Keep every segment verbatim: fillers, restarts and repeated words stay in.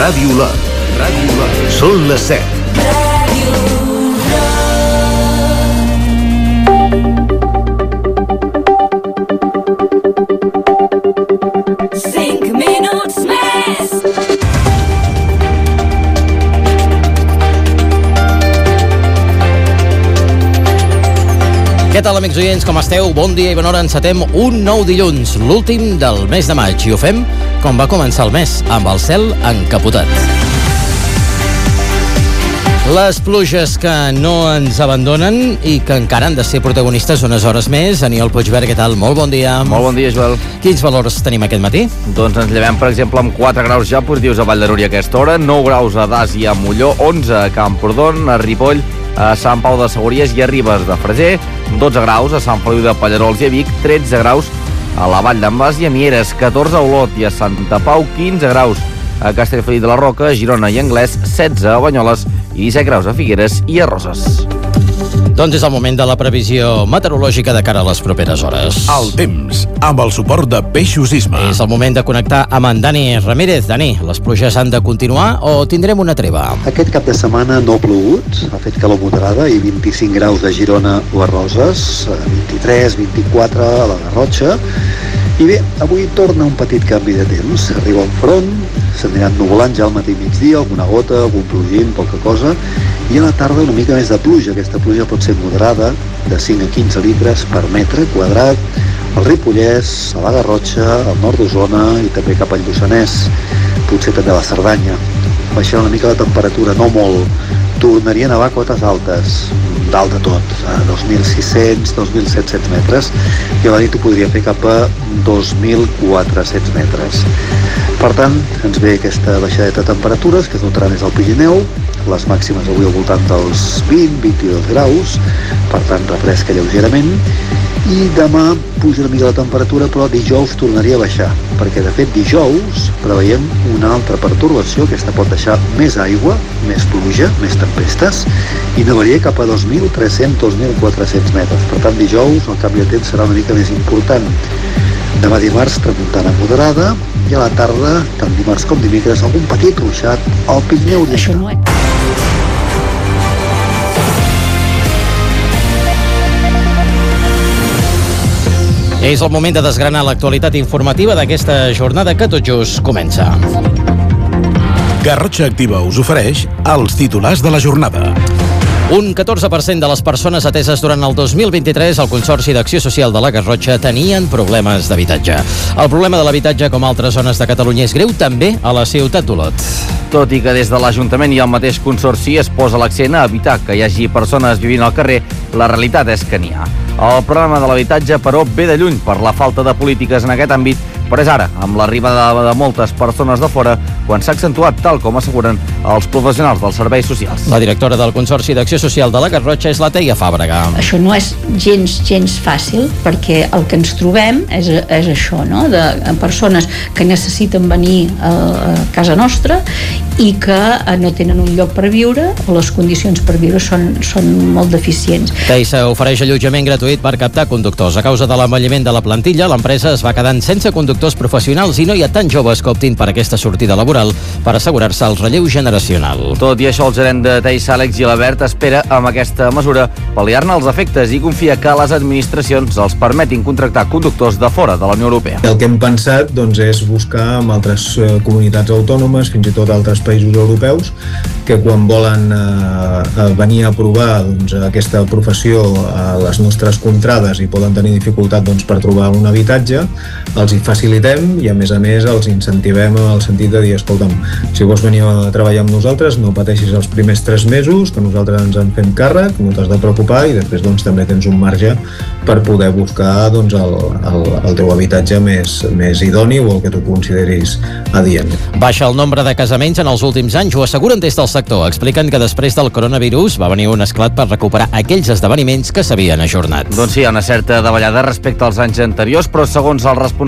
Ràdio Lot. Ràdio Lot. Són les set. Cinc minuts més. Què tal, amics oients, com esteu? Bon dia i bona hora, encetem un nou dilluns, l'últim del mes de maig, i ho fem com va començar el mes, amb el cel encapotat. Les pluges que no ens abandonen i que encara han de ser protagonistes unes hores més. Aniol Puigvert, què tal? Molt bon dia. Molt bon dia, Joel. Quins valors tenim aquest matí? Doncs ens llevem, per exemple, amb quatre graus ja positius a Vall de Núria a aquesta hora, nou graus a Das i a Molló, onze a Camprodon, a Ripoll, a Sant Pau de Segúries i a Ribes de Freser, dotze graus a Sant Feliu de Pallerols i a Vic, tretze graus a la Vall d'en Bas i a Mieres, catorze a Olot i a Santa Pau, quinze graus a Castellfollit de la Roca, Girona i Anglès, setze a Banyoles i disset graus a Figueres i a Roses. Doncs és el moment de la previsió meteorològica de cara a les properes hores. El temps, amb el suport de Peixos Isma. És el moment de connectar amb en Dani Ramírez. Dani, les pluges han de continuar o tindrem una treva? Aquest cap de setmana no ha plogut, ha fet calor moderada i vint-i-cinc graus a Girona o a Roses, vint-i-tres, vint-i-quatre a la Garrotxa. I bé, avui torna un petit canvi de temps. Arriba un front, s'aniran nuvolant ja al matí migdia, alguna gota, algun plogint, poca cosa, i a la tarda una mica més de pluja. Aquesta pluja pot ser moderada, de cinc a quinze litres per metre quadrat, al Ripollès, a la Garrotxa, al nord d'Osona i també cap al Lluçanès, potser també a la Cerdanya. Baixarà una mica la temperatura, no molt. Tornarien a nevar cotes altes, dalt de tot, a dos mil sis-cents, dos mil set-cents metres, i a la nit ho podria fer cap a dos mil quatre-cents metres. Per tant, ens ve aquesta baixadeta de temperatures que es notarà més al Pirineu, les màximes avui al voltant dels vint a vint-i-dos graus, per tant refresca lleugerament, i demà puja una mica la temperatura, però dijous tornaria a baixar, perquè de fet dijous preveiem una altra pertorbació, aquesta pot deixar més aigua, més pluja, més tempestes, i nevaria cap a dos mil tres-cents a dos mil quatre-cents metres. Per tant, dijous el canvi de temps serà una mica més important. Demà dimarts tramuntana moderada, i a la tarda, tant dimarts com dimecres, algun petit ruixat al Pirineu oriental. Això no és... És el moment de desgranar l'actualitat informativa d'aquesta jornada que tot just comença. Garrotxa Activa us ofereix els titulars de la jornada. Un catorze per cent de les persones ateses durant el dos mil vint-i-tres al Consorci d'Acció Social de la Garrotxa tenien problemes d'habitatge. El problema de l'habitatge, com altres zones de Catalunya, és greu també a la ciutat d'Olot. Tot i que des de l'Ajuntament i el mateix Consorci es posa l'accent a evitar que hi hagi persones vivint al carrer, la realitat és que n'hi ha. El problema de l'habitatge, però, ve de lluny per la falta de polítiques en aquest àmbit, però és ara, amb l'arribada de moltes persones de fora, quan s'ha accentuat, tal com asseguren els professionals dels serveis socials. La directora del Consorci d'Acció Social de la Garrotxa és la Teia Fàbrega. Això no és gens, gens fàcil, perquè el que ens trobem és, és això, no? De persones que necessiten venir a, a casa nostra i que no tenen un lloc per viure o les condicions per viure són, són molt deficients. Teisa ofereix allotjament gratuït per captar conductors. A causa de l'envelliment de la plantilla, l'empresa es va quedant sense conductors professionals i no hi ha tants joves que optin per aquesta sortida laboral per assegurar-se el relleu generacional. Tot i això, el gerent de Teisa, Àlex Gilabert, espera amb aquesta mesura pal·liar-ne els efectes i confia que les administracions els permetin contractar conductors de fora de la Unió Europea. El que hem pensat doncs, és buscar amb altres eh, comunitats autònomes, fins i tot altres països europeus, que quan volen eh, venir a provar doncs, aquesta professió a les nostres contrades i poden tenir dificultat doncs, per trobar un habitatge, els hi facilitem i a més a més els incentivem en el sentit de dir, escolta'm, si vols venir a treballar amb nosaltres no pateixis els primers tres mesos, que nosaltres ens en fem càrrec, no t'has de preocupar i després doncs, també tens un marge per poder buscar doncs, el, el, el teu habitatge més, més idoni o el que tu consideris adient. Baixa el nombre de casaments en els últims anys, ho asseguren des del sector. Expliquen que després del coronavirus va venir un esclat per recuperar aquells esdeveniments que s'havien ajornat. Doncs sí, hi ha una certa davallada respecte als anys anteriors, però segons el responsable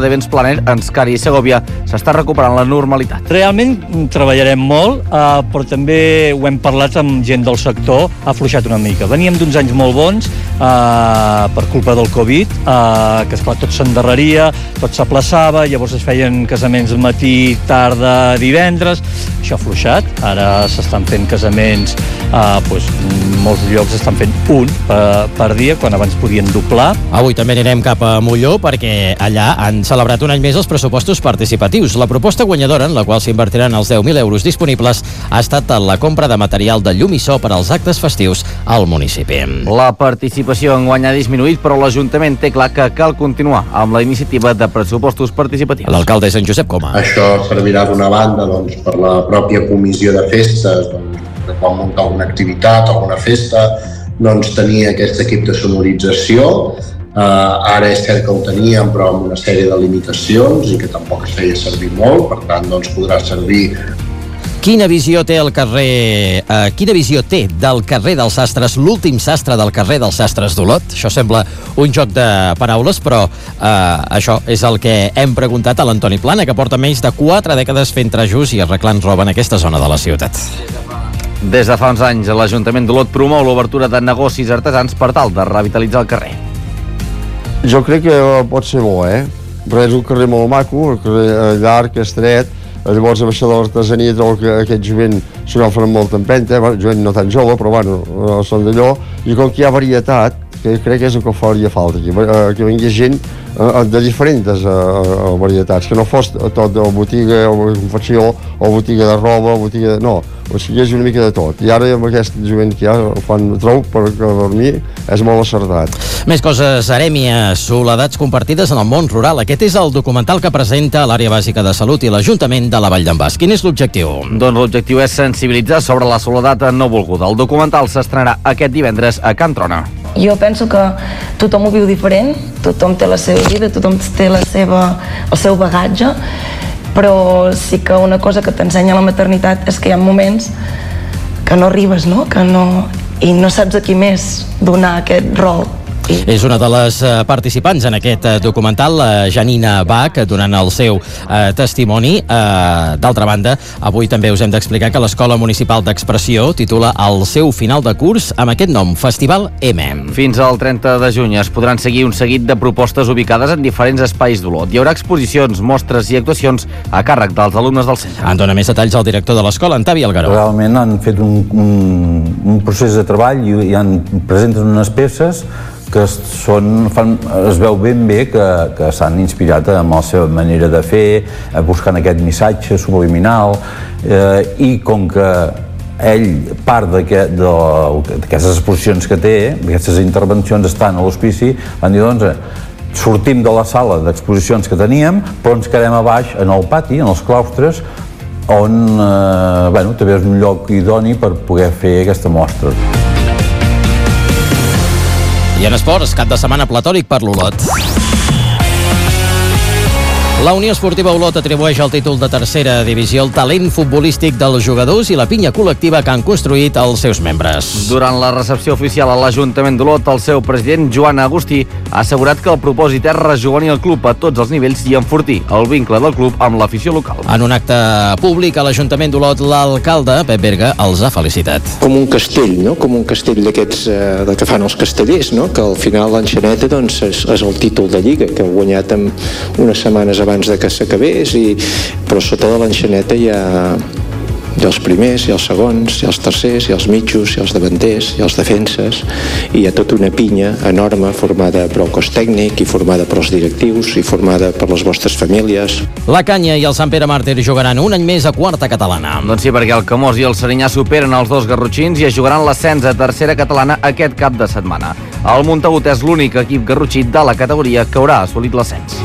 d'Events Planner, Enscari i Segovia, s'està recuperant la normalitat. Realment treballarem molt, eh, però també ho hem parlat amb gent del sector, ha afluixat una mica. Veníem d'uns anys molt bons eh, per culpa del Covid, eh, que esclar, tot s'endarreria, tot s'aplaçava, llavors es feien casaments matí, tarda, divendres, això ha afluixat, ara s'estan fent casaments, eh, doncs, molts llocs estan fent un per, per dia, quan abans podien doblar. Avui també anirem cap a Molló perquè allà han celebrat un any més els pressupostos participatius. La proposta guanyadora, en la qual s'invertiran els deu mil euros disponibles, ha estat la compra de material de llum i so per als actes festius al municipi. La participació enguany ha disminuït, però l'Ajuntament té clar que cal continuar amb la iniciativa de pressupostos participatius. L'alcalde és en Josep Coma. Això servirà d'una banda doncs, per la pròpia comissió de festes, doncs, que quan munta alguna activitat, alguna festa, doncs tenir aquest equip de sonorització. Uh, ara és cert que ho teníem, però amb una sèrie de limitacions i que tampoc es feia servir molt, per tant doncs, podrà servir. Quina visió té el carrer eh, quina visió té del carrer dels Sastres, l'últim sastre del carrer dels Sastres d'Olot? Això sembla un joc de paraules, però eh, això és el que hem preguntat a l'Antoni Plana, que porta menys de quatre dècades fent trajos i arreglant roba en aquesta zona de la ciutat. Des de fa uns anys, l'Ajuntament d'Olot promou l'obertura de negocis artesans per tal de revitalitzar el carrer. Jo crec que pot ser bo, eh? Però és un carrer molt maco, un carrer llarg, estret, llavors amb això de l'artesania trobo que aquest jovent s'ho agafen amb molta empenta, eh? Jovent no tan jove, però bueno, són d'allò, i com que hi ha varietat, que crec que és el que faria falta aquí, que vingui gent de diferents uh, varietats, que no fos tot de botiga o confecció o botiga de roba o botiga de... no, o sigui, és una mica de tot, i ara amb aquest jovent que hi ha fan trobo perquè per mi és molt acertat. Més coses, Arèmies, soledats compartides en el món rural. Aquest és el documental que presenta l'Àrea Bàsica de Salut i l'Ajuntament de la Vall d'en Bas. Quin és l'objectiu? Doncs l'objectiu és sensibilitzar sobre la soledat no volguda. El documental s'estrenarà aquest divendres a Can Trona. Jo penso que tothom ho viu diferent, tothom té la seva vida, tothom té la seva, el seu bagatge, però sí que una cosa que t'ensenya la maternitat és que hi ha moments que no arribes, no? Que no, i no saps a qui més donar aquest rol. És una de les participants en aquest documental, la Janina Bach, donant el seu eh, testimoni. Eh, D'altra banda, avui també us hem d'explicar que l'Escola Municipal d'Expressió titula el seu final de curs amb aquest nom, Festival M. Fins al trenta de juny es podran seguir un seguit de propostes ubicades en diferents espais d'Olot. Hi haurà exposicions, mostres i actuacions a càrrec dels alumnes del centre. En dona més detalls el director de l'escola, en Tavi Algaró. Realment han fet un, un, un procés de treball i, i han, presenten unes peces que són, fan, es veu ben bé que, que s'han inspirat amb la seva manera de fer, buscant aquest missatge subliminal, eh, i com que ell, part d'aquestes exposicions que té, aquestes intervencions estan a l'hospici, van dir, doncs, sortim de la sala d'exposicions que teníem, però ens quedem a baix, en el pati, en els claustres, on eh, bueno, també és un lloc idoni per poder fer aquesta mostra. I en esports, cap de setmana platòric per l'Olot. La Unió Esportiva Olot atribueix el títol de tercera divisió al talent futbolístic dels jugadors i la pinya col·lectiva que han construït els seus membres. Durant la recepció oficial a l'Ajuntament d'Olot, el seu president, Joan Agustí, ha assegurat que el propòsit és rejovenir el club a tots els nivells i enfortir el vincle del club amb l'afició local. En un acte públic a l'Ajuntament d'Olot, l'alcalde, Pep Berga, els ha felicitat. Com un castell, no? Com un castell d'aquests eh, que fan els castellers, no? Que al final l'enxaneta doncs, és, és el títol de Lliga, que ha guanyat amb unes setmanes abans de que s'acabés, i, però sota de l'enxaneta hi ha, hi ha els primers, hi ha els segons, hi ha els tercers, hi ha els mitjos, hi ha els davanters, hi ha els defenses, i hi ha tota una pinya enorme formada per el cos tècnic i formada per els directius i formada per les vostres famílies. La Canya i el Sant Pere Màrtir jugaran un any més a quarta catalana. Doncs sí, perquè el Camós i el Serinyà superen els dos garrotxins i es jugaran l'ascens a tercera catalana aquest cap de setmana. El Montagut és l'únic equip garrotxí de la categoria que haurà assolit l'ascens.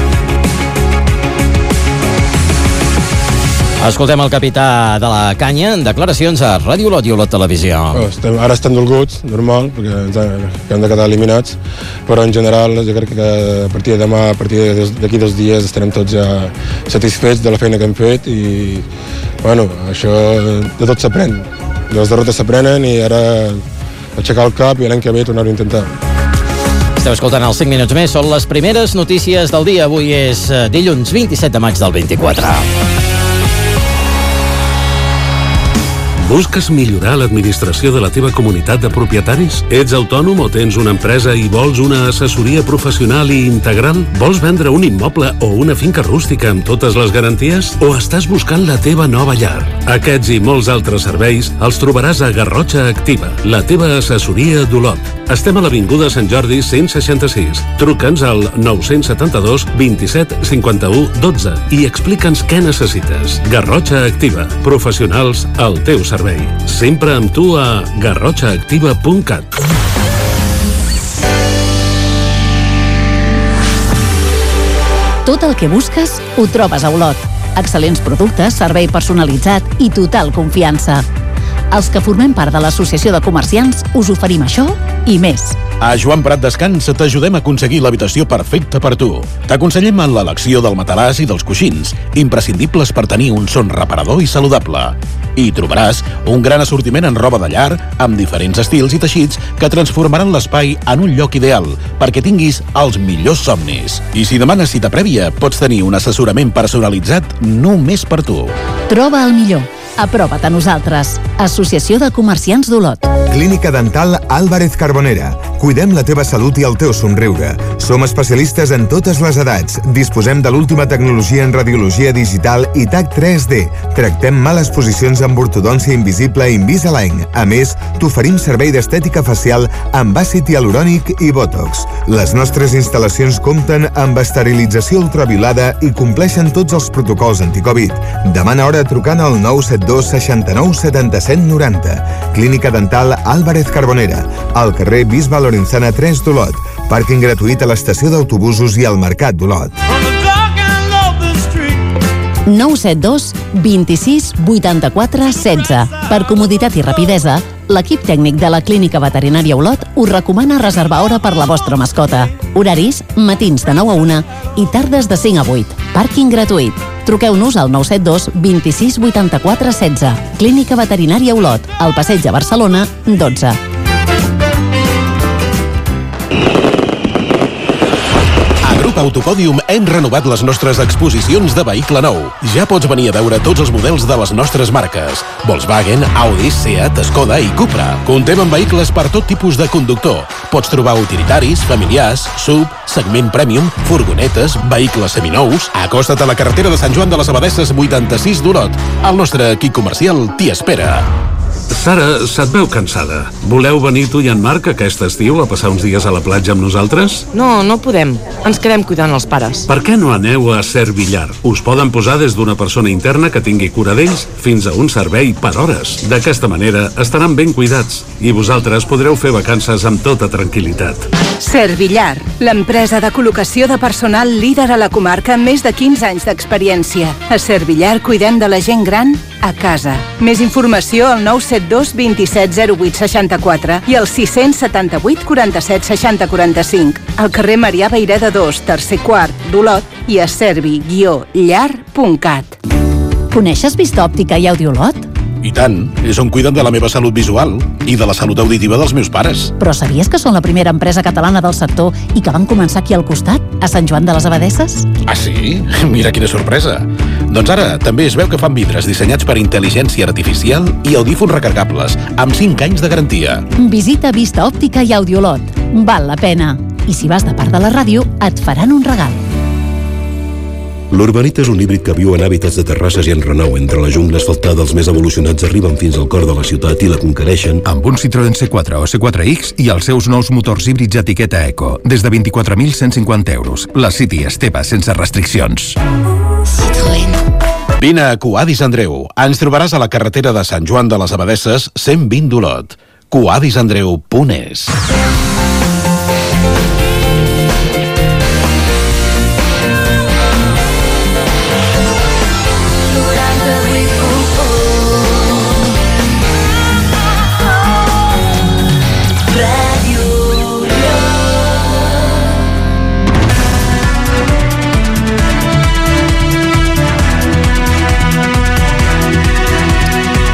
Escoltem el capità de la Canya en declaracions a Ràdio Olot i Olot Televisió. Estem, ara estem dolguts, normal, perquè ens han, que hem de quedar eliminats, però en general jo crec que a partir de demà, a partir d'aquí dos dies estarem tots ja satisfets de la feina que hem fet i, bueno, això de tot s'aprèn. Les derrotes s'aprenen i ara aixecar el cap i l'any que ve tornar-ho a intentar. Esteu escoltant els cinc minuts més, són les primeres notícies del dia. Avui és dilluns vint-i-set de maig del vint-i-quatre. Busques millorar l'administració de la teva comunitat de propietaris? Ets autònom o tens una empresa i vols una assessoria professional i integral? Vols vendre un immoble o una finca rústica amb totes les garanties? O estàs buscant la teva nova llar? Aquests i molts altres serveis els trobaràs a Garrotxa Activa, la teva assessoria d'Olot. Estem a l'Avinguda Sant Jordi cent seixanta-sis. Truca'ns al nou set dos, vint-i-set, cinquanta-u, dotze i explica'ns què necessites. Garrotxa Activa, professionals al teu servei. Sempre amb tu a garrotxa activa punt cat. Tot el que busques ho trobes a Olot. Excel·lents productes, servei personalitzat i total confiança. Els que formem part de l'Associació de Comerciants us oferim això i més. A Joan Prat Descans t'ajudem a aconseguir l'habitació perfecta per tu. T'aconsellem en l'elecció del matalàs i dels coixins, imprescindibles per tenir un son reparador i saludable. I trobaràs un gran assortiment en roba de llar, amb diferents estils i teixits que transformaran l'espai en un lloc ideal perquè tinguis els millors somnis. I si demanes cita prèvia, pots tenir un assessorament personalitzat només per tu. Troba el millor. Aprova't a nosaltres. Associació de Comerciants d'Olot. Clínica Dental Álvarez Carbonera. Cuidem la teva salut i el teu somriure. Som especialistes en totes les edats. Disposem de l'última tecnologia en radiologia digital i T A C tres D. Tractem males posicions amb ortodòncia invisible Invisalign. A més, t'oferim servei d'estètica facial amb àcid hialurònic i Botox. Les nostres instal·lacions compten amb esterilització ultraviolada i compleixen tots els protocols anticovid. Demana hora trucant al nou set dos seixanta-nou setanta-set noranta. Clínica Dental Álvarez Carbonera, al carrer Bisbe Lorenzana tres d'Olot. Pàrquing gratuït a l'estació d'autobusos i al Mercat d'Olot. nou set dos, vint-i-sis, vuitanta-quatre, setze. Per comoditat i rapidesa, l'equip tècnic de la Clínica Veterinària Olot us recomana reservar hora per la vostra mascota. Horaris, matins de nou a una i tardes de cinc a vuit. Pàrquing gratuït. Truqueu-nos al nou set dos, vint-i-sis, vuitanta-quatre, setze. Clínica Veterinària Olot, al Passeig de Barcelona, dotze. A Grup Autopòdium hem renovat les nostres exposicions de vehicle nou. Ja pots venir a veure tots els models de les nostres marques: Volkswagen, Audi, Seat, Skoda i Cupra. Comptem amb vehicles per tot tipus de conductor. Pots trobar utilitaris, familiars, sub, segment premium, furgonetes, vehicles seminous. Acosta't a la carretera de Sant Joan de les Abadesses vuitanta-sis d'Olot. El nostre equip comercial t'hi espera. Sara, se't veu cansada. Voleu venir tu i en Marc aquest estiu a passar uns dies a la platja amb nosaltres? No, no podem. Ens quedem cuidant els pares. Per què no aneu a Servillar? Us poden posar des d'una persona interna que tingui cura d'ells fins a un servei per hores. D'aquesta manera estaran ben cuidats i vosaltres podreu fer vacances amb tota tranquil·litat. Servillar, l'empresa de col·locació de personal líder a la comarca amb més de quinze anys d'experiència. A Servillar cuidem de la gent gran a casa. Més informació al nou set dos, vint-i-set, zero vuit, seixanta-quatre i al sis setanta vuit, quaranta-set, seixanta, quaranta-cinc. Al carrer Marià Vayreda dos, tercer quart, d'Olot i a servi guió llar punt cat. Coneixes Vista Òptica i Audiolot? I tant, és on cuiden de la meva salut visual i de la salut auditiva dels meus pares. Però sabies que són la primera empresa catalana del sector i que van començar aquí al costat, a Sant Joan de les Abadesses? Ah, sí? Mira quina sorpresa. Doncs ara també es veu que fan vidres dissenyats per intel·ligència artificial i audífons recargables, amb cinc anys de garantia. Visita Vista Òptica i Audiolot. Val la pena. I si vas de part de la ràdio, et faran un regal. L'Urbanit és un híbrid que viu en hàbitats de terrasses i en renou. Entre la jungla asfaltada, els més evolucionats arriben fins al cor de la ciutat i la conquereixen. Amb un Citroën C quatre o C quatre X i els seus nous motors híbrids etiqueta Eco. Des de vint-i-quatre mil cent cinquanta euros. La City és teva sense restriccions. Citroën. Vine a Coadis Andreu. Ens trobaràs a la carretera de Sant Joan de les Abadesses, cent vint d'Olot. coadis andreu punt es.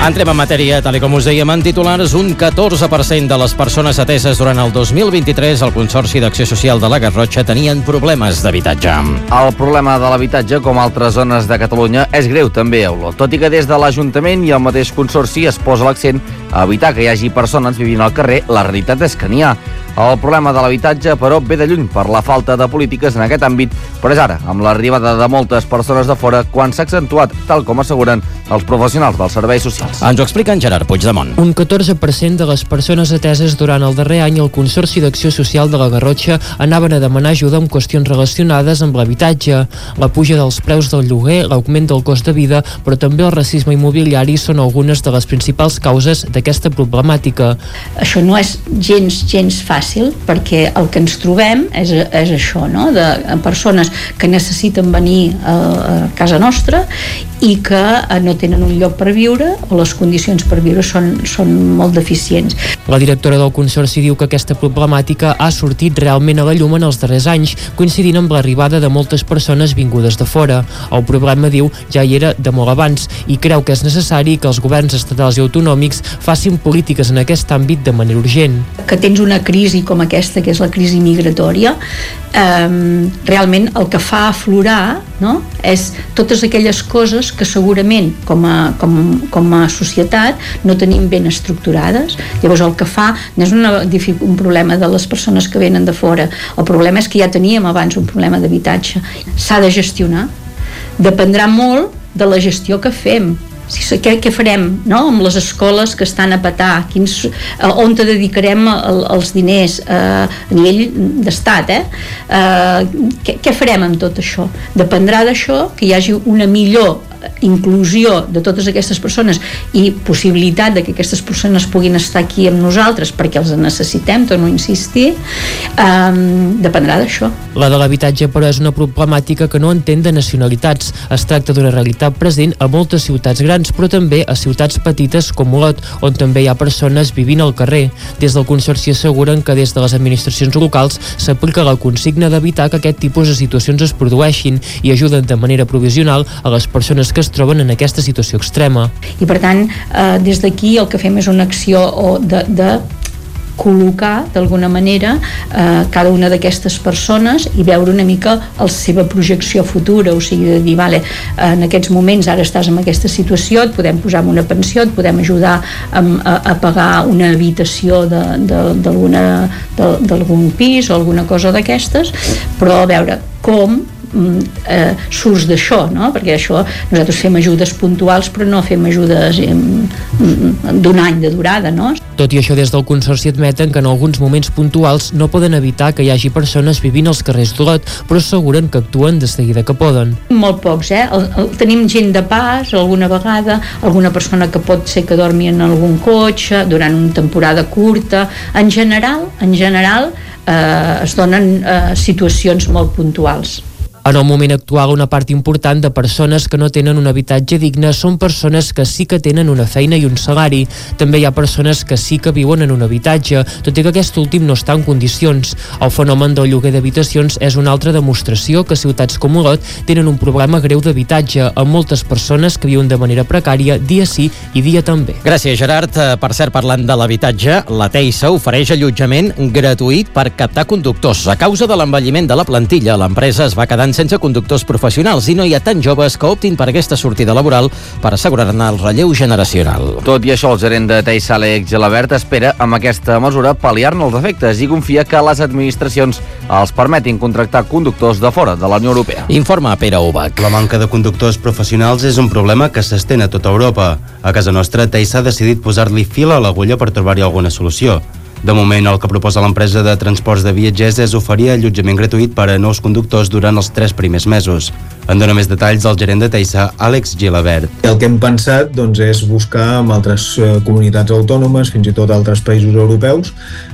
Entrem en matèria, tal com us dèiem en titulars, un catorze per cent de les persones ateses durant el dos mil vint-i-tres al Consorci d'Acció Social de la Garrotxa tenien problemes d'habitatge. El problema de l'habitatge, com altres zones de Catalunya, és greu també a Olot, tot i que des de l'Ajuntament i el mateix Consorci es posa l'accent a evitar que hi hagi persones vivint al carrer. La realitat és que n'hi ha. El problema de l'habitatge, però, ve de lluny per la falta de polítiques en aquest àmbit, però és ara, amb l'arribada de moltes persones de fora, quan s'ha accentuat, tal com asseguren els professionals dels serveis socials. Ens ho explica en Gerard Puigdemont. Un catorze per cent de les persones ateses durant el darrer any al Consorci d'Acció Social de la Garrotxa anaven a demanar ajuda amb qüestions relacionades amb l'habitatge. La puja dels preus del lloguer, l'augment del cost de vida, però també el racisme immobiliari són algunes de les principals causes d'aquesta problemàtica. Això no és gens, gens fàcil, perquè el que ens trobem és, és això, no? De persones que necessiten venir a, a casa nostra i que no tenen un lloc per viure o les condicions per viure són, són molt deficients. La directora del Consorci diu que aquesta problemàtica ha sortit realment a la llum en els darrers anys, coincidint amb l'arribada de moltes persones vingudes de fora. El problema, diu, ja hi era de molt abans i creu que és necessari que els governs estatals i autonòmics facin polítiques en aquest àmbit de manera urgent. Que tens una crisi com aquesta, que és la crisi migratòria, eh, realment el que fa aflorar, no?, és totes aquelles coses que segurament com a, com, com a societat no tenim ben estructurades. Llavors el que fa no és una, un problema de les persones que venen de fora, el problema és que ja teníem abans un problema d'habitatge. S'ha de gestionar, dependrà molt de la gestió que fem. Què, què farem, no?, amb les escoles que estan a petar, quins, on te dedicarem el, els diners eh, a nivell d'estat, eh? Eh, què, què farem amb tot això? Dependrà d'això, que hi hagi una millor inclusió de totes aquestes persones i possibilitat de que aquestes persones puguin estar aquí amb nosaltres perquè els necessitem, torno a insistir, eh, dependrà d'això. La de l'habitatge, però, és una problemàtica que no entén de nacionalitats. Es tracta d'una realitat present a moltes ciutats grans, però també a ciutats petites com Olot, on també hi ha persones vivint al carrer. Des del Consorci asseguren que des de les administracions locals s'aplica la consigna d'evitar que aquest tipus de situacions es produeixin i ajuden de manera provisional a les persones que es troben en aquesta situació extrema. I per tant, eh, des d'aquí el que fem és una acció de, de col·locar d'alguna manera eh, cada una d'aquestes persones i veure una mica la seva projecció futura, o sigui, de dir, vale, en aquests moments ara estàs en aquesta situació, et podem posar en una pensió, et podem ajudar a, a, a pagar una habitació d'algun pis o alguna cosa d'aquestes, però a veure com eh, surts d'això, no? Perquè això, nosaltres fem ajudes puntuals però no fem ajudes eh, d'un any de durada, no? Tot i això, des del Consorci admeten que en alguns moments puntuals no poden evitar que hi hagi persones vivint als carrers d'Olot, però asseguren que actuen de seguida que poden. Molt pocs, eh? El, el, tenim gent de pas, alguna vegada, alguna persona que pot ser que dormi en algun cotxe durant una temporada curta. En general, en general eh, es donen eh, situacions molt puntuals. En el moment actual, una part important de persones que no tenen un habitatge digne són persones que sí que tenen una feina i un salari. També hi ha persones que sí que viuen en un habitatge, tot i que aquest últim no està en condicions. El fenomen del lloguer d'habitacions és una altra demostració que ciutats com Olot tenen un problema greu d'habitatge, amb moltes persones que viuen de manera precària dia sí i dia també. Gràcies, Gerard. Per cert, parlant de l'habitatge, la Teisa ofereix allotjament gratuït per captar conductors. A causa de l'envelliment de la plantilla, l'empresa es va quedar sense conductors professionals i no hi ha tan joves que optin per aquesta sortida laboral per assegurar-ne el relleu generacional. Tot i això, el gerent de Teisa, Àlex Gelabert, espera amb aquesta mesura pal·liar-ne els efectes i confia que les administracions els permetin contractar conductors de fora de la Unió Europea. Informa Pere Ubach. La manca de conductors professionals és un problema que s'estén a tota Europa. A casa nostra, Teisa ha decidit posar-li fil a l'agulla per trobar-hi alguna solució. De moment, el que proposa l'empresa de transports de viatgers és oferir allotjament gratuït per a nous conductors durant els tres primers mesos. En dona més detalls el gerent de Teisa, Àlex Gelabert. El que hem pensat doncs, és buscar amb altres eh, comunitats autònomes, fins i tot altres països europeus,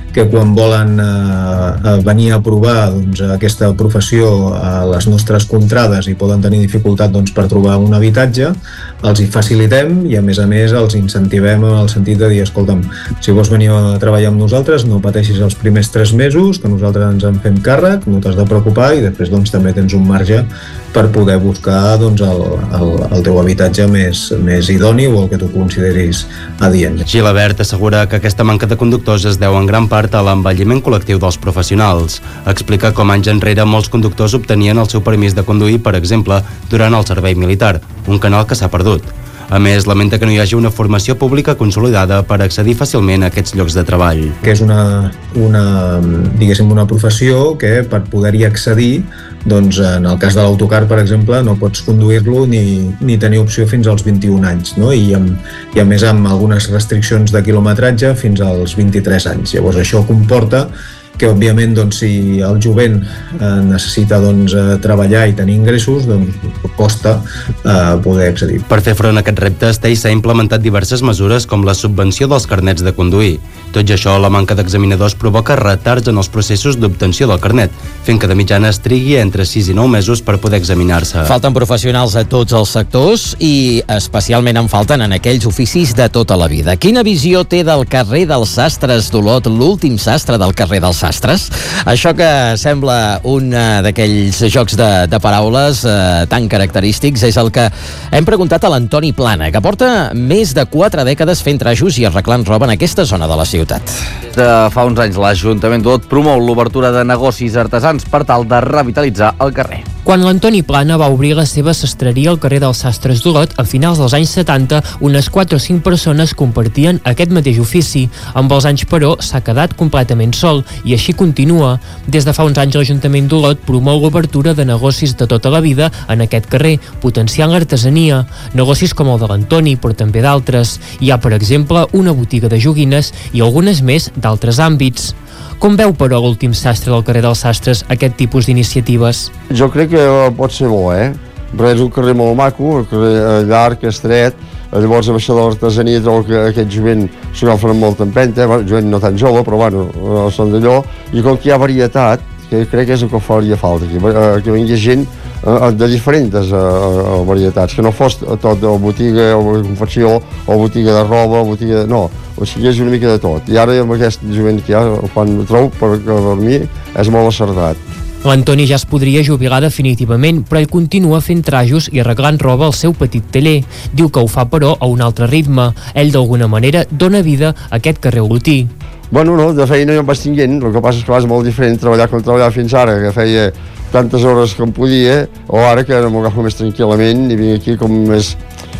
que quan volen eh, venir a provar doncs, aquesta professió a les nostres contrades i poden tenir dificultat doncs, per trobar un habitatge, els hi facilitem i a més a més els incentivem en el sentit de dir, escolta'm, si vols venir a treballar amb nosaltres no pateixis els primers tres mesos, que nosaltres ens en fem càrrec, no t'has de preocupar i després doncs, també tens un marge per poder buscar doncs, el, el, el teu habitatge més, més idoni o el que tu consideris adient. Gilabert assegura que aquesta manca de conductors es deu en gran part a l'envelliment col·lectiu dels professionals. Explica com anys enrere molts conductors obtenien el seu permís de conduir, per exemple, durant el servei militar, un canal que s'ha perdut. A més, lamenta que no hi hagi una formació pública consolidada per accedir fàcilment a aquests llocs de treball. Que és una, una, diguéssim, una professió que per poder-hi accedir, doncs en el cas de l'autocar, per exemple, no pots conduir-lo ni, ni tenir opció fins als vint-i-un anys, no? I, amb, i a més amb algunes restriccions de quilometratge fins als vint-i-tres anys. Llavors això comporta que òbviament doncs, si el jovent eh, necessita doncs, eh, treballar i tenir ingressos, doncs costa eh, poder accedir. Per fer front a aquests reptes, Teix ha implementat diverses mesures com la subvenció dels carnets de conduir. Tot i això, la manca d'examinadors provoca retards en els processos d'obtenció del carnet, fent que de mitjana es trigui entre sis i nou mesos per poder examinar-se. Falten professionals a tots els sectors i especialment en falten en aquells oficis de tota la vida. Quina visió té del carrer dels Sastres d'Olot, l'últim sastre del carrer dels Sastres? Això que sembla un uh, d'aquells jocs de, de paraules uh, tan característics és el que hem preguntat a l'Antoni Plana, que porta més de quatre dècades fent trajos i arreglant roba en aquesta zona de la ciutat. De fa uns anys l'Ajuntament d'Olot promou l'obertura de negocis artesans per tal de revitalitzar el carrer. Quan l'Antoni Plana va obrir la seva sastreria al carrer dels Sastres d'Olot, a finals dels anys setanta, unes quatre o cinc persones compartien aquest mateix ofici. Amb els anys, però, s'ha quedat completament sol i així continua. Des de fa uns anys l'Ajuntament d'Olot promou l'obertura de negocis de tota la vida en aquest carrer, potenciant l'artesania. Negocis com el de l'Antoni, però també d'altres. Hi ha, per exemple, una botiga de joguines i algunes més d'altres àmbits. Com veu, però, l'últim sastre del carrer dels Sastres aquest tipus d'iniciatives? Jo crec que pot ser bo, eh? Però és un carrer molt maco, un carrer llarg, estret, llavors amb això de l'artesania trobo que aquest jovent s'ho agafen amb molta empenta, eh? Jovent no tan jove, però bueno, són d'allò, i com que hi ha varietat, que crec que és el que faria falta, que, que vingui gent de diferents uh, varietats, que no fos tot o botiga o confecció o botiga de roba o botiga de... no, o sigui, és una mica de tot i ara amb aquest jovent que hi ha quan trobo per, per mi és molt acertat. L'Antoni ja es podria jubilar definitivament, però ell continua fent trajos i arreglant roba al seu petit taller. Diu que ho fa, però, a un altre ritme. Ell, d'alguna manera, dona vida a aquest carrer olotí. Bueno, no, de feina jo em vaig tinguent, el que passa és que és molt diferent treballar com treballar fins ara, que feia tantes hores com podia, o ara que m'ho agafo més tranquil·lament i vinc aquí com més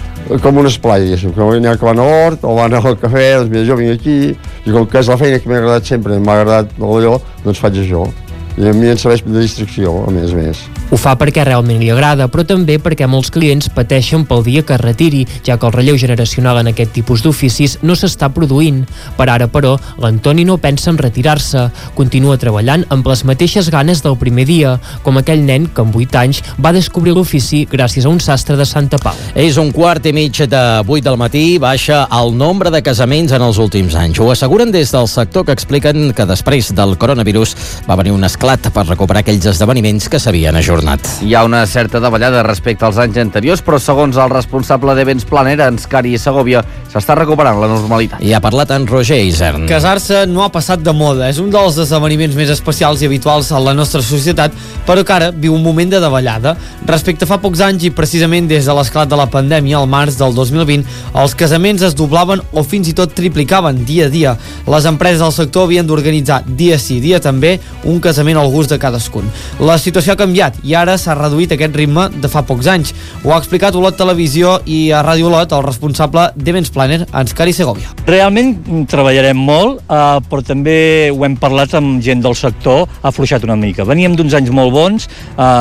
com un esplai, diguéssim, que n'hi ha que van a l'hort o van al cafè, doncs mira, jo vinc aquí i com que és la feina que m'ha agradat sempre, m'ha agradat allò, doncs faig això. I a mi em serveix de distracció, a més a més. Ho fa perquè realment li agrada, però també perquè molts clients pateixen pel dia que es retiri, ja que el relleu generacional en aquest tipus d'oficis no s'està produint. Per ara, però, l'Antoni no pensa en retirar-se. Continua treballant amb les mateixes ganes del primer dia, com aquell nen que amb vuit anys va descobrir l'ofici gràcies a un sastre de Santa Pau. És un quart i mig de vuit del matí, baixa el nombre de casaments en els últims anys. Ho asseguren des del sector, que expliquen que després del coronavirus va venir un esclat per recuperar aquells esdeveniments que s'havien ajornat. Hi ha una certa davallada respecte als anys anteriors, però segons el responsable d'Events Planner, Enscari Segovia, s'està recuperant la normalitat. I ha parlat en Roger Isern. Casar-se no ha passat de moda, és un dels esdeveniments més especials i habituals a la nostra societat, però que ara viu un moment de davallada. Respecte a fa pocs anys i precisament des de l'esclat de la pandèmia, al març del dos mil vint, els casaments es doblaven o fins i tot triplicaven dia a dia. Les empreses del sector havien d'organitzar dia sí, dia també, un casament al gust de cadascun. La situació ha canviat i ara s'ha reduït aquest ritme de fa pocs anys. Ho ha explicat Olot Televisió i a Ràdio Olot el responsable d'Events Planner, Enscari Segovia. Realment treballarem molt, eh, però també ho hem parlat amb gent del sector, ha afluixat una mica. Veníem d'uns anys molt bons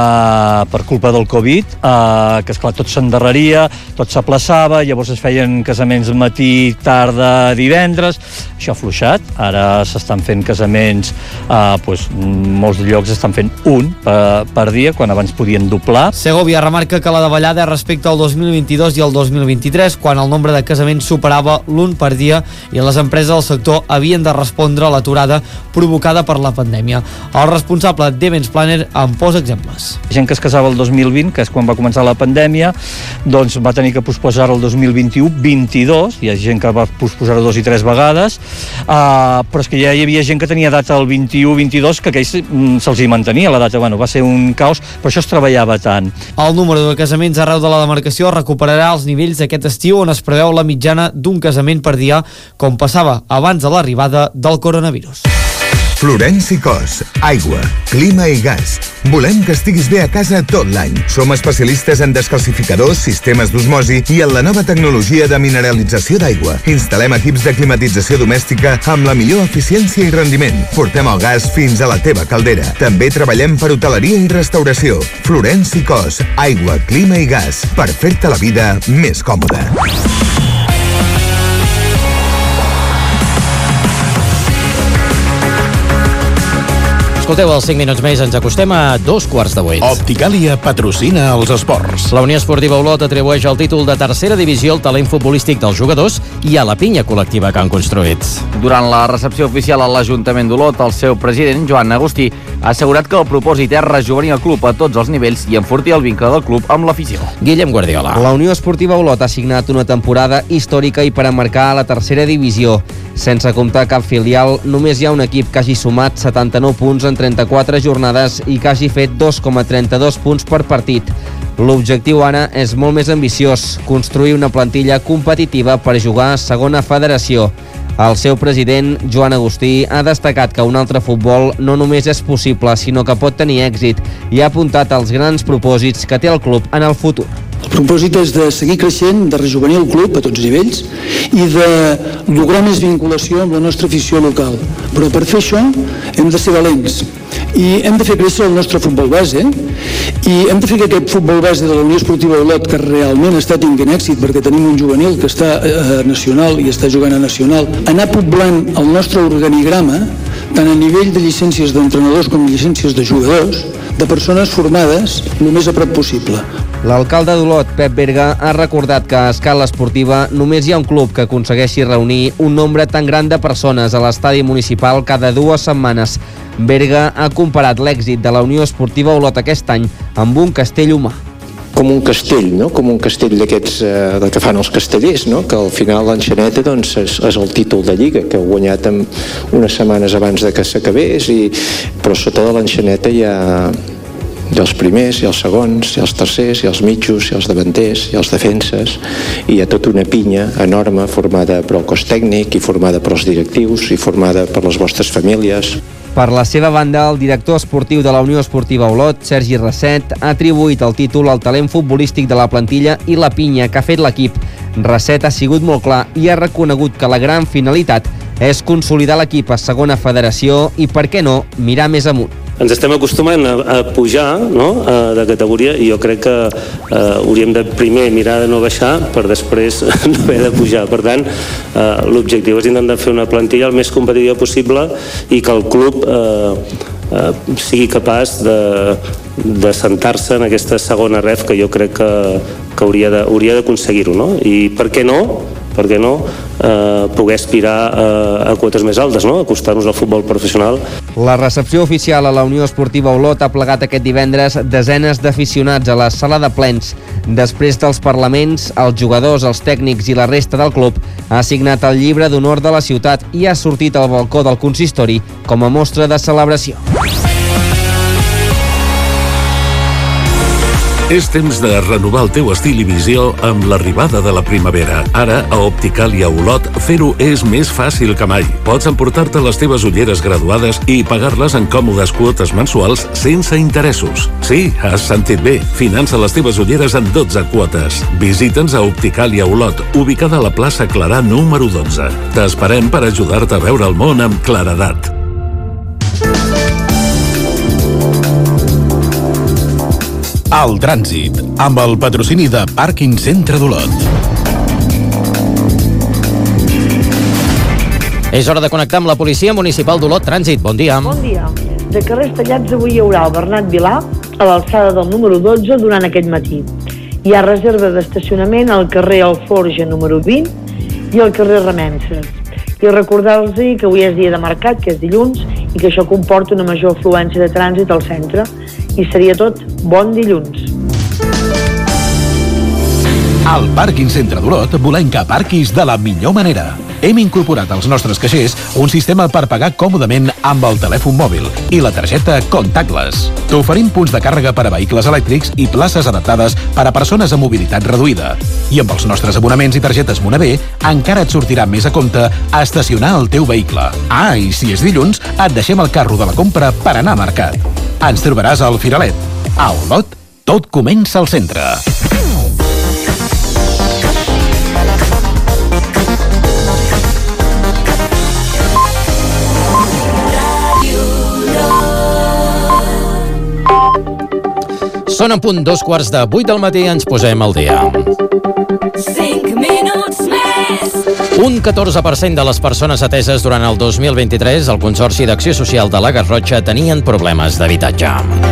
eh, per culpa del Covid, eh, que esclar, tot s'endarreria, tot s'aplaçava, llavors es feien casaments matí, tarda, divendres, això ha afluixat, ara s'estan fent casaments, eh, doncs, molts llocs estan fent un per, per dia, quan abans podien doblar. Segovia remarca que la davallada respecte al dos mil vint-i-dos i al dos mil vint-i-tres, quan el nombre de casaments superava l'un per dia i les empreses del sector havien de respondre a l'aturada provocada per la pandèmia. El responsable d'Events Planner en posa exemples. Gent que es casava el dos mil vint, que és quan va començar la pandèmia, doncs va tenir que posposar el dos mil vint-i-u, vint-i-dos, hi ha gent que va posposar-ho dos i tres vegades, uh, però és que ja hi havia gent que tenia data el vint-i-u, vint-i-dos, que aquells mm, se'ls hi mantenia la data. Bueno, va ser un caos, però això es treballava tant. El número de casaments arreu de la demarcació recuperarà els nivells d'aquest estiu, on es preveu la mitjana d'un casament per dia, com passava abans de l'arribada del coronavirus. Florenci Cos, aigua, clima i gas. Volem que estiguis bé a casa tot l'any. Som especialistes en descalcificadors, sistemes d'osmosi i en la nova tecnologia de mineralització d'aigua. Instal·lem equips de climatització domèstica amb la millor eficiència i rendiment. Portem el gas fins a la teva caldera. També treballem per hoteleria i restauració. Florenci Cos, aigua, clima i gas. Per fer-te la vida més còmoda. Escolteu, els cinc minuts més ens acostem a dos quarts de vuit. Opticàlia patrocina els esports. La Unió Esportiva Olot atribueix el títol de tercera divisió al talent futbolístic dels jugadors i a la pinya col·lectiva que han construït. Durant la recepció oficial a l'Ajuntament d'Olot, el seu president, Joan Agustí, ha assegurat que el propòsit és rejovenir el club a tots els nivells i enfortir el vincle del club amb l'afició. Guillem Guardiola. La Unió Esportiva Olot ha signat una temporada històrica i per emmarcar a la tercera divisió. Sense comptar cap filial, només hi ha un equip que hagi sumat setanta-nou punts en trenta-quatre jornades i que hagi fet dos coma trenta-dos punts per partit. L'objectiu ara és molt més ambiciós, construir una plantilla competitiva per jugar a segona federació. El seu president, Joan Agustí, ha destacat que un altre futbol no només és possible, sinó que pot tenir èxit i ha apuntat als grans propòsits que té el club en el futur. El propòsit és de seguir creixent, de rejovenir el club a tots nivells i de lograr més vinculació amb la nostra afició local. Però per fer això hem de ser valents i hem de fer créixer el nostre futbol base i hem de fer que aquest futbol base de la Unió Esportiva Olot, que realment està tinguent èxit perquè tenim un juvenil que està a nacional i està jugant a nacional, anar poblant el nostre organigrama tant a nivell de llicències d'entrenadors com llicències de jugadors, de persones formades el més a prop possible. L'alcalde d'Olot, Pep Berga, ha recordat que a escala esportiva només hi ha un club que aconsegueixi reunir un nombre tan gran de persones a l'estadi municipal cada dues setmanes. Berga ha comparat l'èxit de la Unió Esportiva Olot aquest any amb un castell humà. Com un castell, no? Com un castell d'aquests eh, que fan els castellers, no? Que al final l'enxaneta doncs, és, és el títol de Lliga, que heu guanyat amb unes setmanes abans de que s'acabés, i... però sota de l'enxaneta hi ha... hi ha els primers, hi ha els segons, hi ha els tercers, hi ha els mitjos, hi ha els davanters, hi ha els defenses, i hi ha tota una pinya enorme formada per el cos tècnic i formada per els directius i formada per les vostres famílies. Per la seva banda, el director esportiu de la Unió Esportiva Olot, Sergi Rasset, ha atribuït el títol al talent futbolístic de la plantilla i la pinya que ha fet l'equip. Rasset ha sigut molt clar i ha reconegut que la gran finalitat és consolidar l'equip a segona federació i, per què no, mirar més amunt. Ens estem acostumant a, a pujar, no?, a, de categoria, i jo crec que eh, hauríem de primer mirar de no baixar per després no haver de pujar. Per tant, eh, l'objectiu és intentar fer una plantilla el més competitiva possible i que el club eh, eh, sigui capaç de, de sentar-se en aquesta segona ref que jo crec que, que hauria de, hauria d'aconseguir-ho, no? I per què no? per què no, eh, poder aspirar a, a quotes més altes, no? Acostar-nos al futbol professional. La recepció oficial a la Unió Esportiva Olot ha plegat aquest divendres desenes d'aficionats a la sala de plens. Després dels parlaments, els jugadors, els tècnics i la resta del club ha signat el llibre d'honor de la ciutat i ha sortit al balcó del consistori com a mostra de celebració. És temps de renovar el teu estil i visió amb l'arribada de la primavera. Ara, a Opticàlia Olot, fer-ho és més fàcil que mai. Pots emportar-te les teves ulleres graduades i pagar-les en còmodes quotes mensuals sense interessos. Sí, has sentit bé. Finança les teves ulleres en dotze quotes. Visita'ns a Opticàlia Olot, ubicada a la plaça Clarà número dotze. T'esperem per ajudar-te a veure el món amb claredat. El trànsit, amb el patrocini de Pàrquing Centre d'Olot. És hora de connectar amb la Policia Municipal d'Olot Trànsit. Bon dia. Bon dia. De carrers tallats avui hi haurà el Bernat Vilà a l'alçada del número dotze durant aquest matí. Hi ha reserva d'estacionament al carrer Alforja número vint i al carrer Remences. I recordar-los que avui és dia de mercat, que és dilluns, i que això comporta una major afluència de trànsit al centre. I seria tot. Bon dilluns. Al Pàrquing Centre d'Olot volem que aparquis de la millor manera. Hem incorporat als nostres caixers un sistema per pagar còmodament amb el telèfon mòbil i la targeta Contactless. T'oferim punts de càrrega per a vehicles elèctrics i places adaptades per a persones amb mobilitat reduïda. I amb els nostres abonaments i targetes Monabé encara et sortirà més a compte estacionar el teu vehicle. Ah, i si és dilluns, et deixem el carro de la compra per anar a mercat. Ens trobaràs al Firalet. A Olot, tot comença al centre. Són en punt dos quarts de vuit del matí, ens posem al dia. cinc minuts més. Un catorze per cent de les persones ateses durant el dos mil vint-i-tres al Consorci d'Acció Social de la Garrotxa tenien problemes d'habitatge.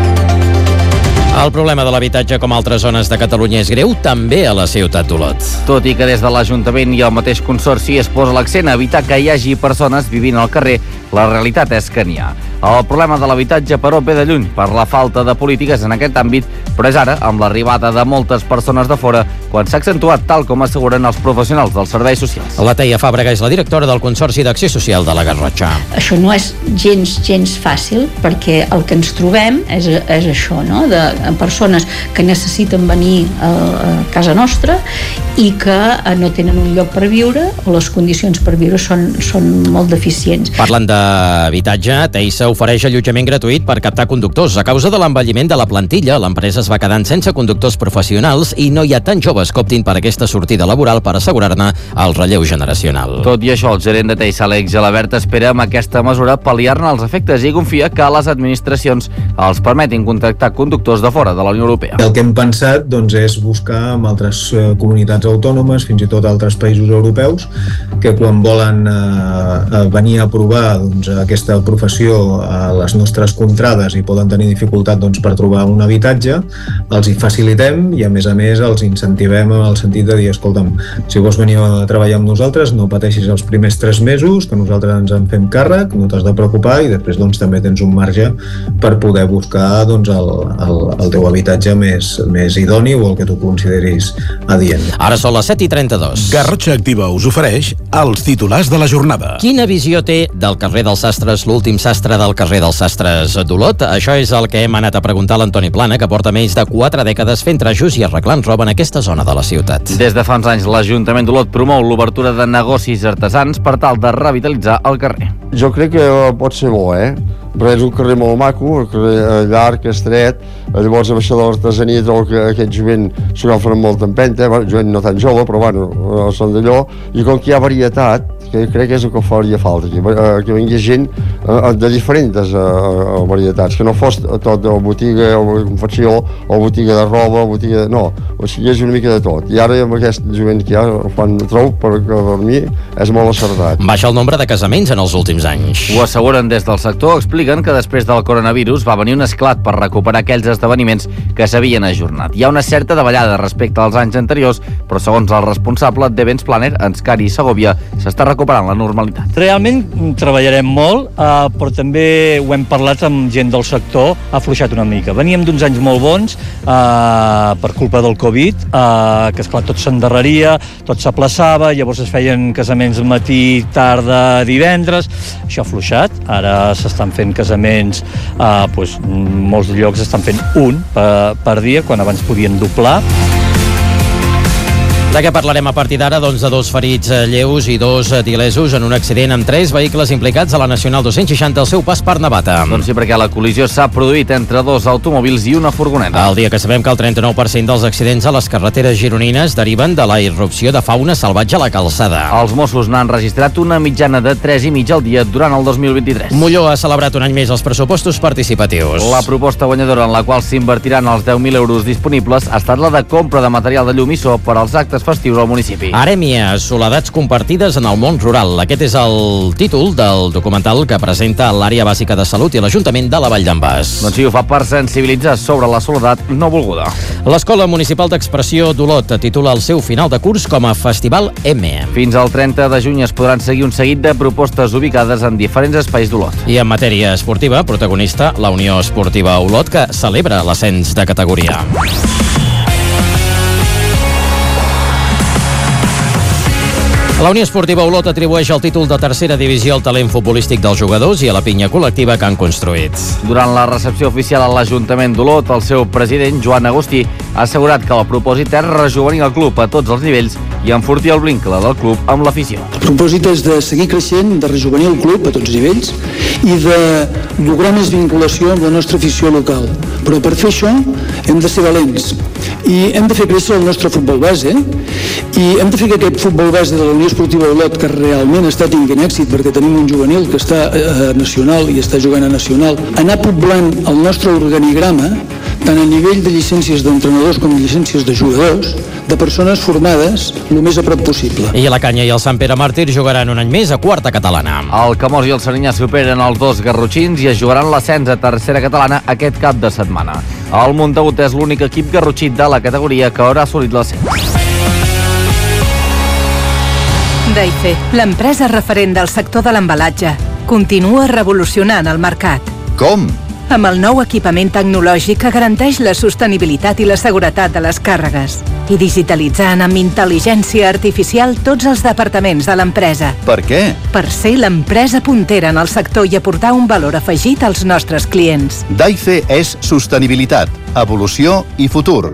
El problema de l'habitatge, com altres zones de Catalunya, és greu també a la ciutat d'Olot. Tot i que des de l'Ajuntament i el mateix Consorci es posa l'accent a evitar que hi hagi persones vivint al carrer, la realitat és que n'hi ha. El problema de l'habitatge, però, ve de lluny per la falta de polítiques en aquest àmbit, però és ara, amb l'arribada de moltes persones de fora, quan s'ha accentuat, tal com asseguren els professionals dels serveis socials. La Teia Fàbrega és la directora del Consorci d'Acció Social de la Garrotxa. Això no és gens, gens fàcil, perquè el que ens trobem és, és això, no?, de persones que necessiten venir a, a casa nostra i que no tenen un lloc per viure o les condicions per viure són, són molt deficients. Parlant d'habitatge, Teissa ofereix allotjament gratuït per captar conductors. A causa de l'envelliment de la plantilla, l'empresa es va quedant sense conductors professionals i no hi ha tants joves que optin per aquesta sortida laboral per assegurar-ne el relleu generacional. Tot i això, el gerent de Teissa, Àlex Gelabert, espera amb aquesta mesura pal·liar-ne els efectes i confia que les administracions els permetin contractar conductors de fora de la Unió Europea. El que hem pensat doncs, és buscar amb altres eh, comunitats autònomes, fins i tot altres països europeus, que quan volen eh, venir a provar doncs, aquesta professió a les nostres contrades i poden tenir dificultat doncs, per trobar un habitatge, els hi facilitem i a més a més els incentivem en el sentit de dir, escolta'm, si vols venir a treballar amb nosaltres no pateixis els primers tres mesos, que nosaltres ens en fem càrrec, no t'has de preocupar i després doncs, també tens un marge per poder buscar doncs, el, el, el teu habitatge més, més idoni o el que tu consideris adient. Ara són les set i trenta-dos. Garrotxa Activa us ofereix els titulars de la jornada. Quina visió té del carrer dels Sastres l'últim sastre del carrer dels Sastres d'Olot? Això és el que hem anat a preguntar a l'Antoni Plana, que porta més de quatre dècades fent trajos i arreglant roba en aquesta zona de la ciutat. Des de fa uns anys, l'Ajuntament d'Olot promou l'obertura de negocis artesans per tal de revitalitzar el carrer. Jo crec que pot ser bo, eh? Però és un carrer molt maco, un carrer llarg, estret, llavors amb això de l'artesania trobo que aquest jovent s'ho agafen amb molta empenta, bueno, jovent no tan jove, però bueno, són d'allò, i com que hi ha varietat, que crec que és el que faria falta aquí, que vingui gent de diferents varietats, que no fos tot de botiga o confecció o botiga de roba o botiga de... no, o sigui, és una mica de tot, i ara amb aquest jovent que hi ha ho fan trobo perquè per mi és molt acertat. Baixa el nombre de casaments en els últims anys. Ho asseguren des del sector, expliquen que després del coronavirus va venir un esclat per recuperar aquells esdeveniments que s'havien ajornat. Hi ha una certa davallada respecte als anys anteriors, però segons el responsable d'Events Planner, Anscari Segovia, s'està recuperant la normalitat. Realment treballarem molt, eh, però també ho hem parlat amb gent del sector, ha afluixat una mica. Veníem d'uns anys molt bons eh, per culpa del Covid, eh, que esclar, tot s'endarreria, tot s'aplaçava, llavors es feien casaments matí, tarda, divendres, això ha afluixat, ara s'estan fent casaments, eh, doncs, molts llocs estan fent un per, per dia, quan abans podien doblar. De què parlarem a partir d'ara? Doncs de dos ferits lleus i dos tilesos en un accident amb tres vehicles implicats a la Nacional dos-cents seixanta al seu pas per Navata. Doncs sí, perquè la col·lisió s'ha produït entre dos automòbils i una furgoneta. El dia que sabem que el trenta-nou per cent dels accidents a les carreteres gironines deriven de la irrupció de fauna salvatge a la calçada. Els Mossos n'han registrat una mitjana de tres i mig al dia durant el dos mil vint-i-tres. Molló ha celebrat un any més els pressupostos participatius. La proposta guanyadora en la qual s'invertiran els deu mil euros disponibles ha estat la de compra de material de llum i so per als actes festius al municipi. Arèmia, soledats compartides en el món rural. Aquest és el títol del documental que presenta l'Àrea Bàsica de Salut i l'Ajuntament de la Vall d'en Bas. Doncs sí, ho fa per sensibilitzar sobre la soledat no volguda. L'Escola Municipal d'Expressió d'Olot titula el seu final de curs com a Festival M. Fins al trenta de juny es podran seguir un seguit de propostes ubicades en diferents espais d'Olot. I en matèria esportiva, protagonista la Unió Esportiva Olot, que celebra l'ascens de categoria. La Unió Esportiva Olot atribueix el títol de tercera divisió al talent futbolístic dels jugadors i a la pinya col·lectiva que han construït. Durant la recepció oficial a l'Ajuntament d'Olot, el seu president, Joan Agustí, ha assegurat que el propòsit és rejovenir el club a tots els nivells i enfortir el vincle del club amb l'afició. El propòsit és de seguir creixent, de rejovenir el club a tots els nivells i de lograr més vinculació amb la nostra afició local. Però per fer això hem de ser valents i hem de fer créixer el nostre futbol base i hem de fer que aquest futbol base de la Unió Esportiva Olot, que realment està tinguent èxit perquè tenim un juvenil que està a nacional i està jugant a nacional, anar poblant el nostre organigrama tant a nivell de llicències d'entrenadors com de llicències de jugadors, de persones formades el més a prop possible. I la Canya i el Sant Pere Màrtir jugaran un any més a quarta catalana. El Camós i el Serinyà superen els dos garrotxins i es jugaran l'ascens a tercera catalana aquest cap de setmana. El Montagut és l'únic equip garrotxit de la categoria que haurà assolit l'ascens. Daife, l'empresa referent del sector de l'embalatge, continua revolucionant el mercat. Com? Amb el nou equipament tecnològic que garanteix la sostenibilitat i la seguretat de les càrregues i digitalitzant amb intel·ligència artificial tots els departaments de l'empresa. Per què? Per ser l'empresa puntera en el sector i aportar un valor afegit als nostres clients. Daife és sostenibilitat, evolució i futur.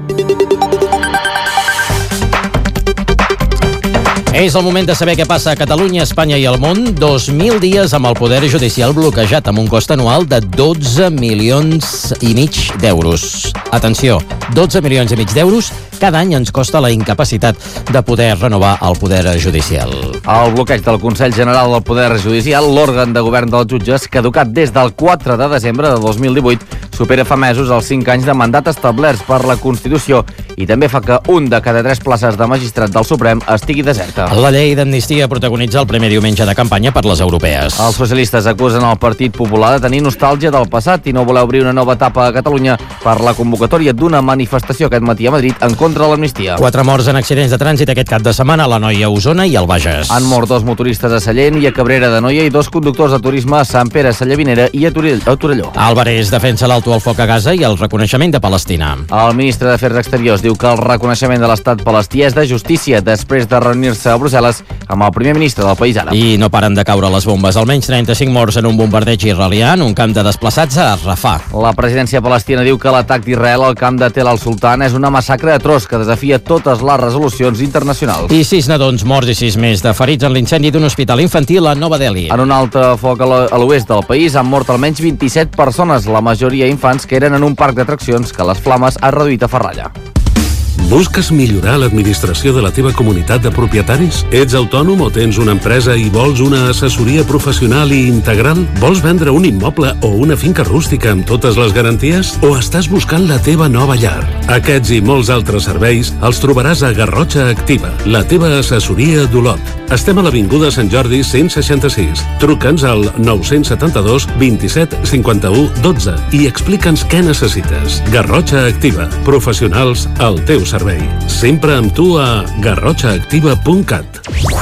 És el moment de saber què passa a Catalunya, Espanya i el món. Dos mil dies amb el poder judicial bloquejat amb un cost anual de dotze milions i mig d'euros. Atenció, dotze milions i mig d'euros cada any ens costa la incapacitat de poder renovar el poder judicial. El bloqueig del Consell General del Poder Judicial, l'òrgan de govern dels jutges, caducat des del quatre de desembre de dos mil divuit, supera fa mesos els cinc anys de mandat establerts per la Constitució i també fa que un de cada tres places de magistrat del Suprem estigui deserta. La llei d'amnistia protagonitza el primer diumenge de campanya per les europees. Els socialistes acusen el Partit Popular de tenir nostàlgia del passat i no voler obrir una nova etapa a Catalunya per la convocatòria d'una manifestació aquest matí a Madrid en contra de l'amnistia. Quatre morts en accidents de trànsit aquest cap de setmana a l'Anoia, Osona i al Bages. Han mort dos motoristes a Sallent i a Cabrera d'Anoia i dos conductors de turisme a Sant Pere Sallavinera i a Torelló. Álvarez defensa l'alto al foc a Gaza i el reconeixement de Palestina. El ministre d'Afers Exteriors diu que el reconeixement de l'estat palestí és de justícia després de reunir-se a Brussel·les amb el primer ministre del país àrab. I no paren de caure les bombes. Almenys trenta-cinc morts en un bombardeig israelià en un camp de desplaçats a Rafah. La presidència palestina diu que l'atac d'Israel al camp de Tel al-Sultan és una massacre atroç que desafia totes les resolucions internacionals. I sis nadons morts i sis més de ferits en l'incendi d'un hospital infantil a Nova Delhi. En un altre foc a l'oest del país han mort almenys vint-i-set persones, la majoria infants que eren en un parc d'atraccions que les flames ha reduït a ferralla. Busques millorar l'administració de la teva comunitat de propietaris? Ets autònom o tens una empresa i vols una assessoria professional i integral? Vols vendre un immoble o una finca rústica amb totes les garanties? O estàs buscant la teva nova llar? Aquests i molts altres serveis els trobaràs a Garrotxa Activa, la teva assessoria d'Olot. Estem a l'Avinguda Sant Jordi cent seixanta-sis. Truca'ns al nou set dos, vint-i-set, cinquanta-u, dotze i explica'ns què necessites. Garrotxa Activa, professionals al teu servei. Sempre amb tu a garrotxa activa punt cat.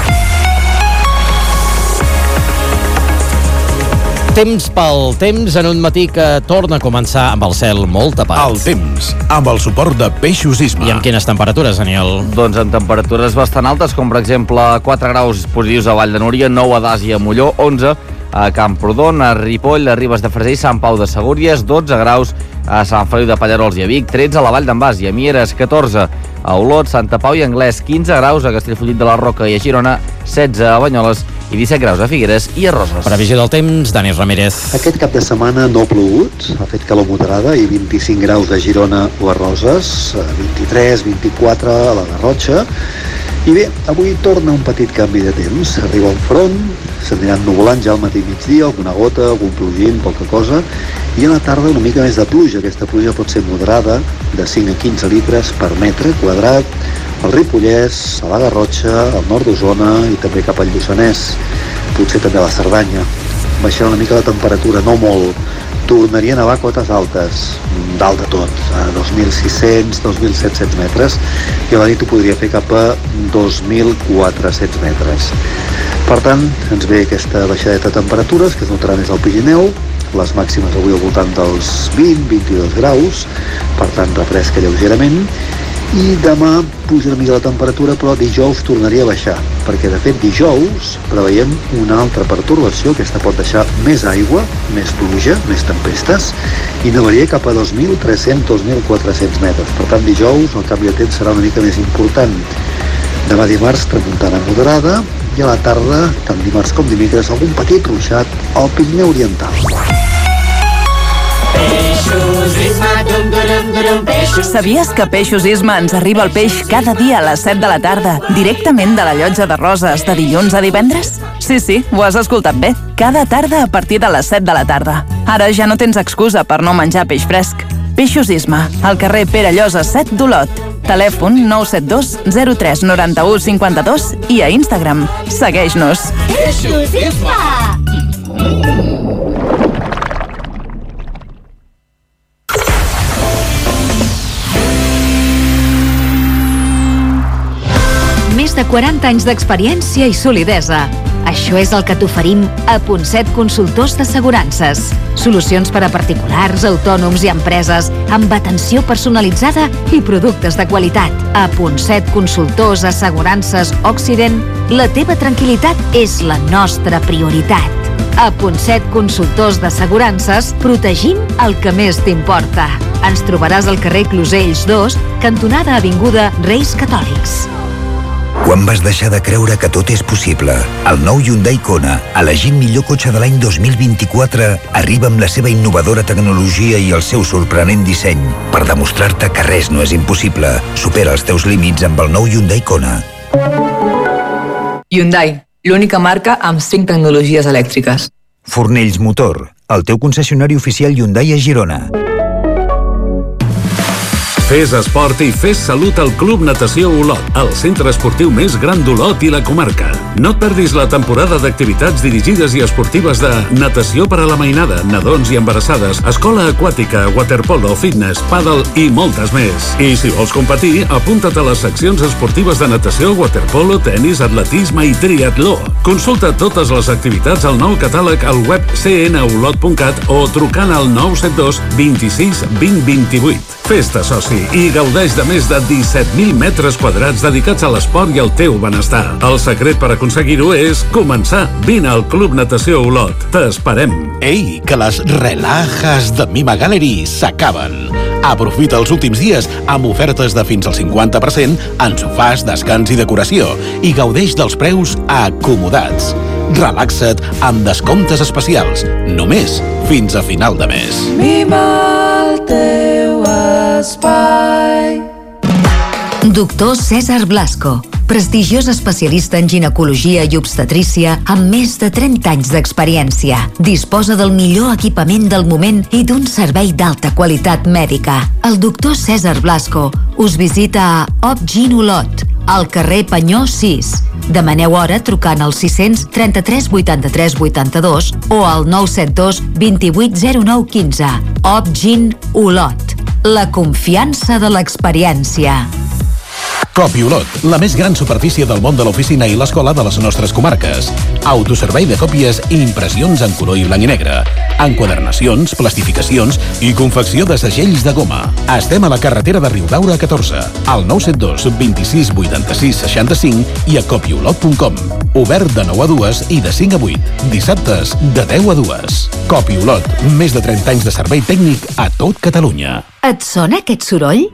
Temps pel temps en un matí que torna a començar amb el cel molt tapat. El temps, amb el suport de Peixos Isma. I amb quines temperatures, Daniel? Doncs amb temperatures bastant altes, com per exemple quatre graus positius a Vall de Núria, nou a Das i a Molló, onze a Camprodon, a Ripoll, a Ribes de Freser i Sant Pau de Segúries, dotze graus a Sant Feliu de Pallerols i a Vic, tretze a la Vall d'en Bas i a Mieres, catorze a Olot, Santa Pau i Anglès, quinze graus a Castellfollit de la Roca i a Girona, setze a Banyoles i disset graus a Figueres i a Roses. Previsió del temps, Dani Ramírez. Aquest cap de setmana no ha plogut, ha fet calor moderada i vint-i-cinc graus a Girona o a Roses, vint-i-tres, vint-i-quatre a la Garrotxa. I bé, avui torna un petit canvi de temps. Arriba un front, s'aniran nuvolant ja al matí i migdia, alguna gota, algun plogint, poca cosa, i a la tarda una mica més de pluja. Aquesta pluja pot ser moderada, de cinc a quinze litres per metre quadrat, al Ripollès, a la Garrotxa, al nord d'Osona i també cap al Lluçanès, potser també a la Cerdanya. Baixarà una mica la temperatura, no molt. Tornaria a nevar cotes altes, dalt de tot, a dos mil sis-cents, dos mil set-cents metres, i a la nit ho podria fer cap a dos mil quatre-cents metres. Per tant, ens ve aquesta baixadeta de temperatures, que es notarà més al Pirineu, les màximes avui al voltant dels vint a vint-i-dos graus, per tant, refresca lleugerament, i demà puja una mica la temperatura, però dijous tornaria a baixar, perquè de fet dijous preveiem una altra pertorbació, aquesta pot deixar més aigua, més pluja, més tempestes, i nevaria cap a dos mil tres-cents a dos mil quatre-cents metres. Per tant, dijous el canvi de temps serà una mica més important. Demà dimarts tramuntana moderada, i a la tarda, tant dimarts com dimecres, algun petit ruixat al Pirineu Oriental. Peixos Isma, dum, dum, dum, peixos. Sabies que Peixos Isma ens arriba el peix cada dia a les set de la tarda, directament de la llotja de Roses, de dilluns a divendres? Sí, sí, ho has escoltat bé. Cada tarda a partir de les set de la tarda. Ara ja no tens excusa per no menjar peix fresc. Peixos Isma, al carrer Pere Llosa set d'Olot. Telèfon nou set dos zero tres nou u cinc dos i a Instagram. Segueix-nos. Peixos Isma! Més de quaranta anys d'experiència i solidesa. Això és el que t'oferim a Ponset Consultors d'Assegurances. Solucions per a particulars, autònoms i empreses amb atenció personalitzada i productes de qualitat. A Ponset Consultors Assegurances Occident, la teva tranquil·litat és la nostra prioritat. A Ponset Consultors d'Assegurances protegim el que més t'importa. Ens trobaràs al carrer Closells dos, cantonada Avinguda Reis Catòlics. Quan vas deixar de creure que tot és possible? El nou Hyundai Kona, elegit millor cotxe de l'any dos mil vint-i-quatre, arriba amb la seva innovadora tecnologia i el seu sorprenent disseny per demostrar-te que res no és impossible. Supera els teus límits amb el nou Hyundai Kona. Hyundai, l'única marca amb cinc tecnologies elèctriques. Fornells Motor, el teu concessionari oficial Hyundai a Girona. Fes esport i fes salut al Club Natació Olot, el centre esportiu més gran d'Olot i la comarca. No et perdis la temporada d'activitats dirigides i esportives de natació per a la mainada, nadons i embarassades, escola aquàtica, waterpolo, fitness, pàdel i moltes més. I si vols competir, apunta't a les seccions esportives de natació, waterpolo, tenis, atletisme i triatló. Consulta totes les activitats al nou catàleg al web c n olot punt cat o trucant al nou set dos vint-i-sis vint vint-i-vuit. Fes-te soci i gaudeix de més de disset mil metres quadrats dedicats a l'esport i al teu benestar. El secret per aconseguir-ho és començar. Vine al Club Natació Olot. T'esperem. Ei, que les relajas de Mima Gallery s'acaben. Aprofita els últims dies amb ofertes de fins al cinquanta per cent en sofàs, descans i decoració i gaudeix dels preus acomodats. Relaxa't amb descomptes especials, només fins a final de mes. Mima el teu espai. Doctor César Blasco, prestigiós especialista en ginecologia i obstetrícia amb més de trenta anys d'experiència. Disposa del millor equipament del moment i d'un servei d'alta qualitat mèdica. El doctor César Blasco us visita a Opgin Olot, al carrer Panyó sis. Demaneu hora trucant al sis trenta-tres vuitanta-tres vuitanta-dos o al nou set dos vint-i-vuit zero nou quinze. Opgin Olot, la confiança de l'experiència. Copi Olot, la més gran superfície del món de l'oficina i l'escola de les nostres comarques. Autoservei de còpies i impressions en color i blanc i negre. Enquadernacions, plastificacions i confecció de segells de goma. Estem a la carretera de Riudaura catorze, al nou set dos vint-i-sis vuitanta-sis seixanta-cinc i a copiolot punt com. Obert de nou a dues i de cinc a vuit. Dissabtes de deu a dues. Copi Olot, més de trenta anys de servei tècnic a tot Catalunya. Et sona aquest soroll?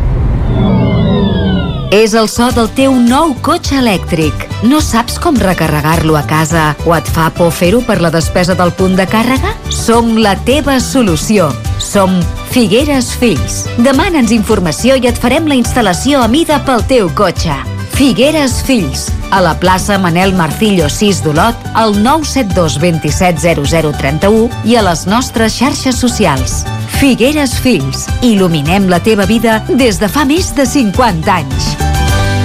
És el so del teu nou cotxe elèctric. No saps com recarregar-lo a casa o et fa por fer-ho per la despesa del punt de càrrega? Som la teva solució. Som Figueres Fills. Demana'ns informació i et farem la instal·lació a mida pel teu cotxe. Figueres Fills, a la plaça Manel Marcillo sis d'Olot, al nou set dos vint-i-set zero zero trenta-u i a les nostres xarxes socials. Figueres Fills, il·luminem la teva vida des de fa més de cinquanta anys.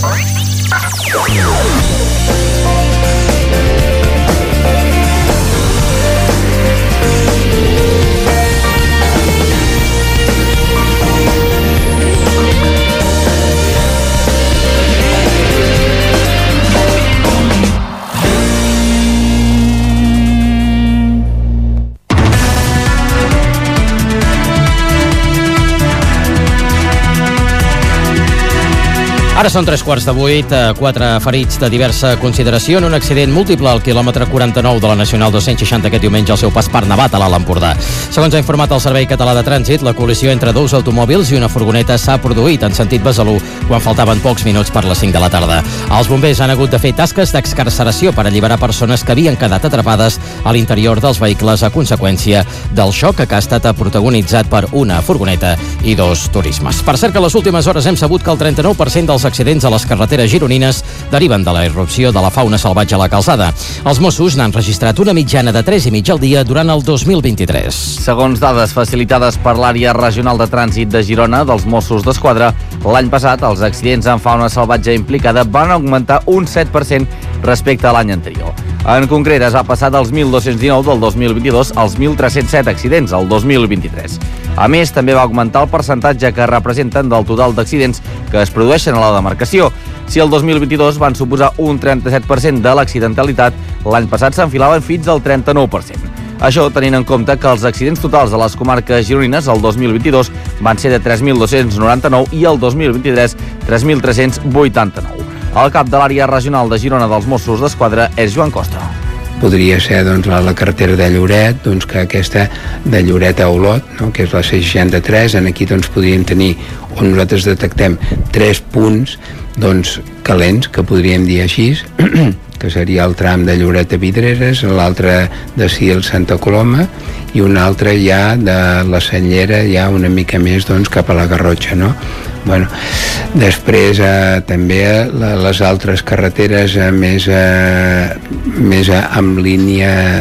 Ara són tres quarts de vuit, quatre ferits de diversa consideració en un accident múltiple al quilòmetre quaranta-nou de la Nacional dos-cents seixanta aquest diumenge al seu pas per Navat, a l'Alt Empordà. Segons ha informat el Servei Català de Trànsit, la col·lisió entre dos automòbils i una furgoneta s'ha produït en sentit Besalú quan faltaven pocs minuts per les cinc de la tarda. Els bombers han hagut de fer tasques d'excarceració per alliberar persones que havien quedat atrapades a l'interior dels vehicles a conseqüència del xoc que ha estat protagonitzat per una furgoneta i dos turismes. Per cert que a les últimes hores hem sabut que el trenta-nou per cent dels accidents a les carreteres gironines deriven de la irrupció de la fauna salvatge a la calçada. Els Mossos n'han registrat una mitjana de tres i mig al dia durant el dos mil vint-i-tres. Segons dades facilitades per l'àrea regional de trànsit de Girona dels Mossos d'Esquadra, l'any passat els accidents amb fauna salvatge implicada van augmentar un set per cent respecte a l'any anterior. En concret, es va passar dels mil dos-cents dinou del dos mil vint-i-dos als mil tres-cents set accidents el dos mil vint-i-tres. A més, també va augmentar el percentatge que representen del total d'accidents que es produeixen a la demarcació. Si el dos mil vint-i-dos van suposar un trenta-set per cent de l'accidentalitat, l'any passat s'enfilaven fins al trenta-nou per cent. Això tenint en compte que els accidents totals de les comarques gironines el dos mil vint-i-dos van ser de tres mil dos-cents noranta-nou i el dos mil vint-i-tres tres mil tres-cents vuitanta-nou. El cap de l'àrea regional de Girona dels Mossos d'Esquadra és Joan Costa. Podria ser doncs, la, la carretera de Lloret, doncs, que aquesta de Lloret a Olot, no? Que és la C seixanta-tres, en aquí doncs, podríem tenir, on nosaltres detectem tres punts doncs, calents, que podríem dir així, que seria el tram de Lloret a Vidreres, l'altre de Sil Santa Coloma i un altre ja de la Cellera, ja una mica més doncs, cap a la Garrotxa, no? Bueno, després eh, també la, les altres carreteres eh, més, eh, més eh, amb línia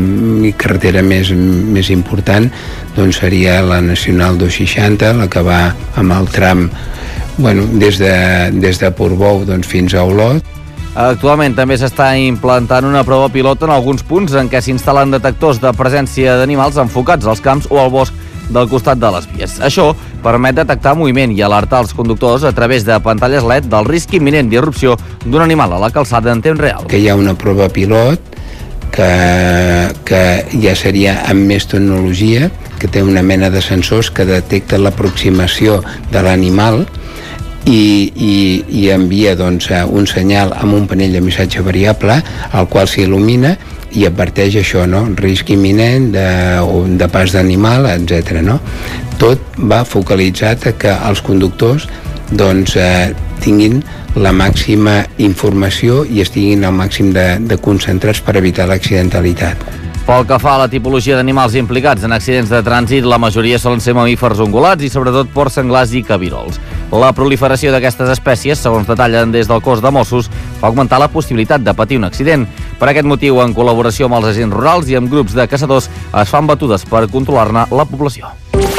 i carretera més, més important doncs seria la Nacional dos-cents seixanta, la que va amb el tram bueno, des de, des de Portbou doncs, fins a Olot. Actualment també s'està implantant una prova pilot en alguns punts en què s'instal·len detectors de presència d'animals enfocats als camps o al bosc del costat de les vies. Això permet detectar moviment i alertar els conductors a través de pantalles L E D del risc imminent d'irrupció d'un animal a la calçada en temps real. Que hi ha una prova pilot que, que ja seria amb més tecnologia, que té una mena de sensors que detecta l'aproximació de l'animal i, i, i envia doncs, un senyal amb un panell de missatge variable al qual s'il·lumina i adverteix això, no? Risc imminent de, de pas d'animal, etcètera. No? Tot va focalitzat a que els conductors doncs, eh, tinguin la màxima informació i estiguin al màxim de, de concentrats per evitar l'accidentalitat. Pel que fa a la tipologia d'animals implicats en accidents de trànsit, la majoria solen ser mamífers ungulats i sobretot porcs senglars i cabirols. La proliferació d'aquestes espècies, segons detallen des del cos de Mossos, fa augmentar la possibilitat de patir un accident. Per aquest motiu, en col·laboració amb els agents rurals i amb grups de caçadors, es fan batudes per controlar-ne la població.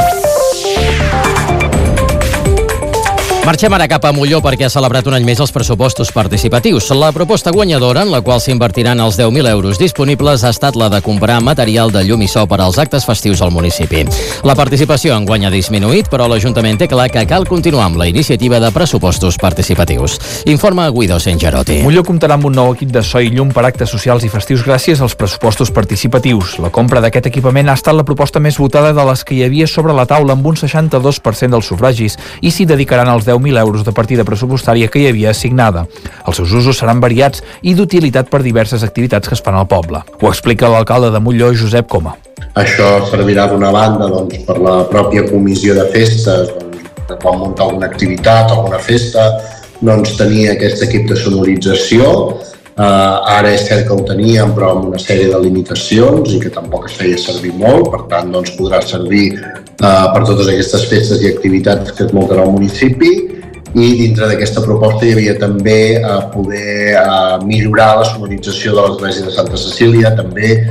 Marxem ara cap a Molló perquè ha celebrat un any més els pressupostos participatius. La proposta guanyadora, en la qual s'invertiran els deu mil euros disponibles, ha estat la de comprar material de llum i so per als actes festius al municipi. La participació enguany ha disminuït, però l'Ajuntament té clar que cal continuar amb la iniciativa de pressupostos participatius. Informa Guido Sengerotti. Molló comptarà amb un nou equip de so i llum per actes socials i festius gràcies als pressupostos participatius. La compra d'aquest equipament ha estat la proposta més votada de les que hi havia sobre la taula, amb un seixanta-dos per cent dels sufragis, i s'hi dedicaran els deu mil euros de partida pressupostària que hi havia assignada. Els seus usos seran variats i d'utilitat per diverses activitats que es fan al poble. Ho explica l'alcalde de Molló, Josep Coma. Això servirà d'una banda doncs, per la pròpia comissió de festes, doncs, quan munta alguna activitat, alguna festa, doncs tenir aquest equip de sonorització. Uh, ara és cert que ho teníem, però amb una sèrie de limitacions i que tampoc es feia servir molt, per tant doncs, podrà servir uh, per totes aquestes festes i activitats que es munten al municipi. I dintre d'aquesta proposta hi havia també uh, poder uh, millorar la sonorització de l'església de Santa Cecília, també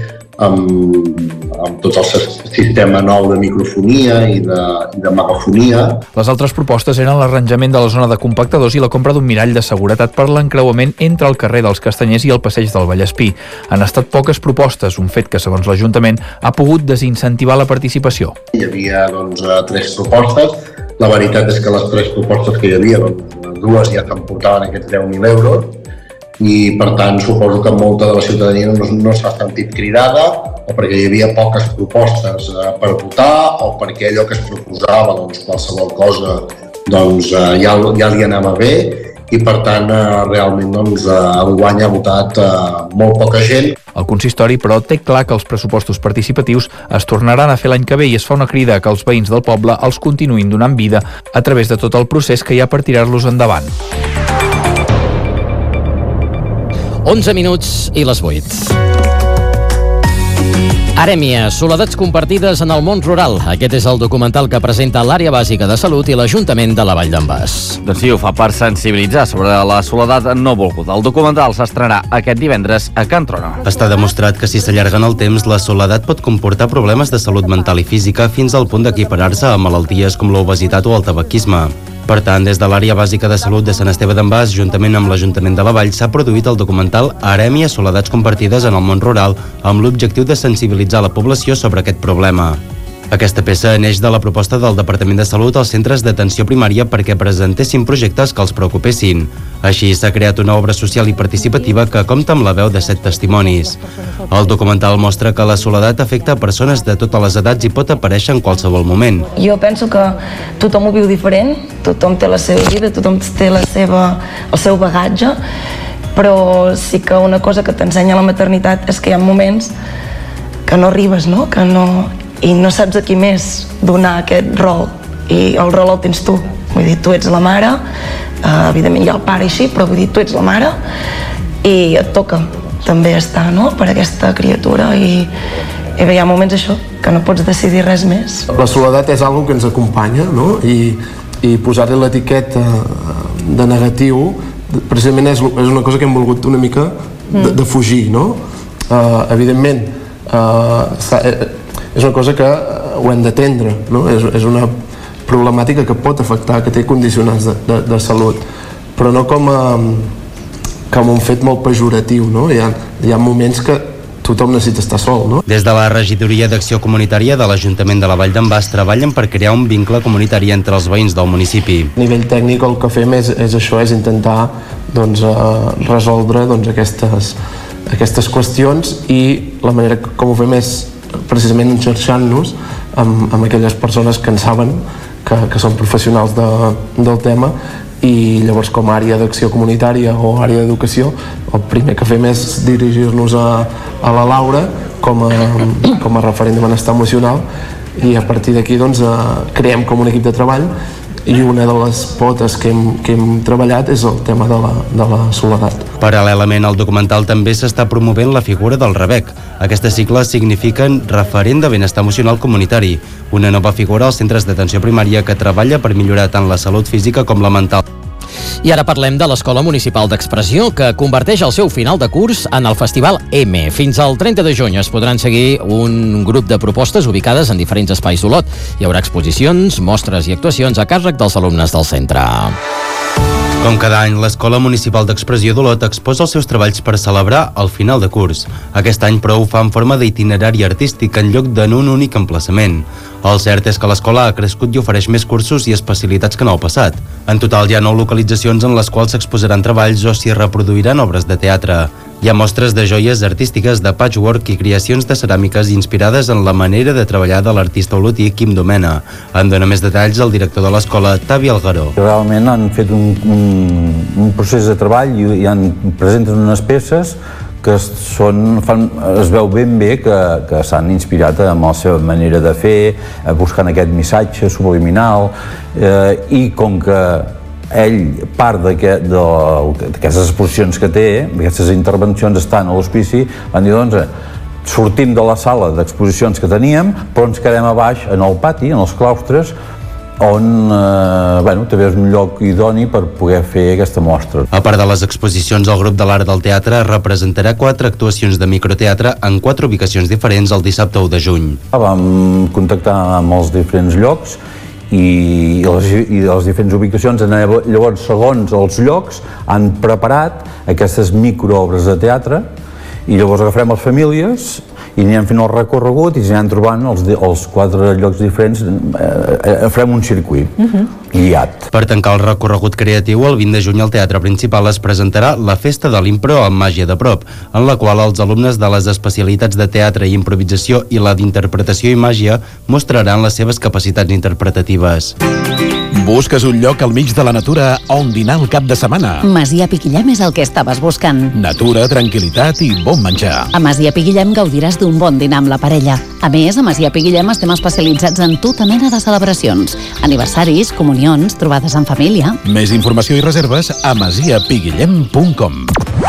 amb, amb tot el sistema nou de microfonia i de, i de megafonia. Les altres propostes eren l'arranjament de la zona de compactadors i la compra d'un mirall de seguretat per l'encreuament entre el carrer dels Castanyers i el passeig del Vallespí. Han estat poques propostes, un fet que, segons l'Ajuntament, ha pogut desincentivar la participació. Hi havia doncs, tres propostes. La veritat és que les tres propostes que hi havia, doncs, dues ja t'emportaven aquests deu mil euros, i per tant suposo que molta de la ciutadania no, no s'ha sentit cridada, o perquè hi havia poques propostes eh, per votar, o perquè allò que es proposava, doncs qualsevol cosa, doncs eh, ja, ja li anava bé, i per tant eh, realment doncs, eh, el guany ha votat eh, molt poca gent. El consistori, però, té clar que els pressupostos participatius es tornaran a fer l'any que ve i es fa una crida que els veïns del poble els continuïn donant vida a través de tot el procés que hi ha per tirar-los endavant. onze minuts i les vuit. Arèmia, soledats compartides en el món rural. Aquest és el documental que presenta l'Àrea Bàsica de Salut i l'Ajuntament de la Vall d'en Bas. Doncs sí, ho fa per sensibilitzar sobre la soledat no volguda. El documental s'estrenarà aquest divendres a Can Trona. Està demostrat que si s'allarga en el temps, la soledat pot comportar problemes de salut mental i física fins al punt d'equiparar-se a malalties com l'obesitat o el tabaquisme. Per tant, des de l'Àrea Bàsica de Salut de Sant Esteve d'en Bas, juntament amb l'Ajuntament de la Vall, s'ha produït el documental Arèmia, soledats compartides en el món rural, amb l'objectiu de sensibilitzar la població sobre aquest problema. Aquesta peça neix de la proposta del Departament de Salut als centres d'atenció primària perquè presentessin projectes que els preocupessin. Així s'ha creat una obra social i participativa que compta amb la veu de set testimonis. El documental mostra que la soledat afecta a persones de totes les edats i pot aparèixer en qualsevol moment. Jo penso que tothom ho viu diferent, tothom té la seva vida, tothom té la seva, el seu bagatge, però sí que una cosa que t'ensenya la maternitat és que hi ha moments que no arribes, no? Que no... i no saps a qui més donar aquest rol, i el rol el tens tu. Vull dir, tu ets la mare, eh, evidentment hi ha el pare així, però vull dir, tu ets la mare i et toca també estar, no?, per aquesta criatura, i, i bé, hi ha moments això, que no pots decidir res més. La soledat és algo que ens acompanya, no?, i, i posar-li l'etiqueta de negatiu precisament és, és una cosa que hem volgut una mica de, de fugir, no? Uh, evidentment, uh, és una cosa que ho hem d'atendre, no? És, és una problemàtica que pot afectar, que té condicionants de, de, de salut, però no com, a, com un fet molt pejoratiu, no? Hi ha, hi ha moments que tothom necessita estar sol, no? Des de la Regidoria d'Acció Comunitària de l'Ajuntament de la Vall d'en Bas treballen per crear un vincle comunitari entre els veïns del municipi. A nivell tècnic el que fem és, és això, és intentar doncs, uh, resoldre doncs, aquestes, aquestes qüestions, i la manera com ho fem és precisament enxarxant-nos amb, amb aquelles persones que en saben, que, que són professionals de, del tema, i llavors com a àrea d'acció comunitària o àrea d'educació el primer que fem és dirigir-nos a, a la Laura com a, com a referent de benestar emocional, i a partir d'aquí doncs, creem com un equip de treball, i una de les potes que hem, que hem treballat és el tema de la, de la soledat. Paral·lelament al documental també s'està promovent la figura del REBEC. Aquestes sigles signifiquen Referent de Benestar Emocional Comunitari, una nova figura als centres d'atenció primària que treballa per millorar tant la salut física com la mental. I ara parlem de l'Escola Municipal d'Expressió, que converteix el seu final de curs en el Festival M. Fins al trenta de juny es podran seguir un grup de propostes ubicades en diferents espais d'Olot. Hi haurà exposicions, mostres i actuacions a càrrec dels alumnes del centre. Com cada any, l'Escola Municipal d'Expressió d'Olot exposa els seus treballs per celebrar el final de curs. Aquest any, però, ho fa en forma d'itinerari artístic en lloc d'en un únic emplaçament. El cert és que l'escola ha crescut i ofereix més cursos i especialitats que en el passat. En total hi ha nou localitzacions en les quals s'exposaran treballs o s'hi reproduiran obres de teatre. Hi ha mostres de joies artístiques, de patchwork i creacions de ceràmiques inspirades en la manera de treballar de l'artista olotí Quim Domena. En dona més detalls el director de l'escola, Tavi Algaró. Realment han fet un, un, un procés de treball i, i han, presenten unes peces que són, fan, es veu ben bé que, que s'han inspirat amb la seva manera de fer, buscant aquest missatge subliminal, eh, i com que ell, part d'aquestes exposicions que té, aquestes intervencions estan a l'hospici, van dir, doncs, sortim de la sala d'exposicions que teníem, però ens quedem a baix, en el pati, en els claustres, on eh, bueno, també és un lloc idoni per poder fer aquesta mostra. A part de les exposicions, el grup de l'Art del Teatre representarà quatre actuacions de microteatre en quatre ubicacions diferents el dissabte u de juny. Vam contactar amb els diferents llocs i les, i les diferents ubicacions, llavors segons els llocs han preparat aquestes microobres de teatre i llavors agafem les famílies i anirem fent el recorregut i ens anirem trobant els, els quatre llocs diferents, eh, farem un circuit uh-huh. guiat. Per tancar el recorregut creatiu, el vint de juny al Teatre Principal es presentarà la Festa de l'Impro amb màgia de prop, en la qual els alumnes de les especialitats de teatre i improvisació i la d'interpretació i màgia mostraran les seves capacitats interpretatives. Busques un lloc al mig de la natura on dinar el cap de setmana? Masia Piquillem és el que estaves buscant. Natura, tranquil·litat i bon menjar. A Masia Piquillem gaudiràs d'un bon dinar amb la parella. A més, a Masia Piquillem estem especialitzats en tota mena de celebracions. Aniversaris, comunions, trobades en família. Més informació i reserves a masia piguillem punt com.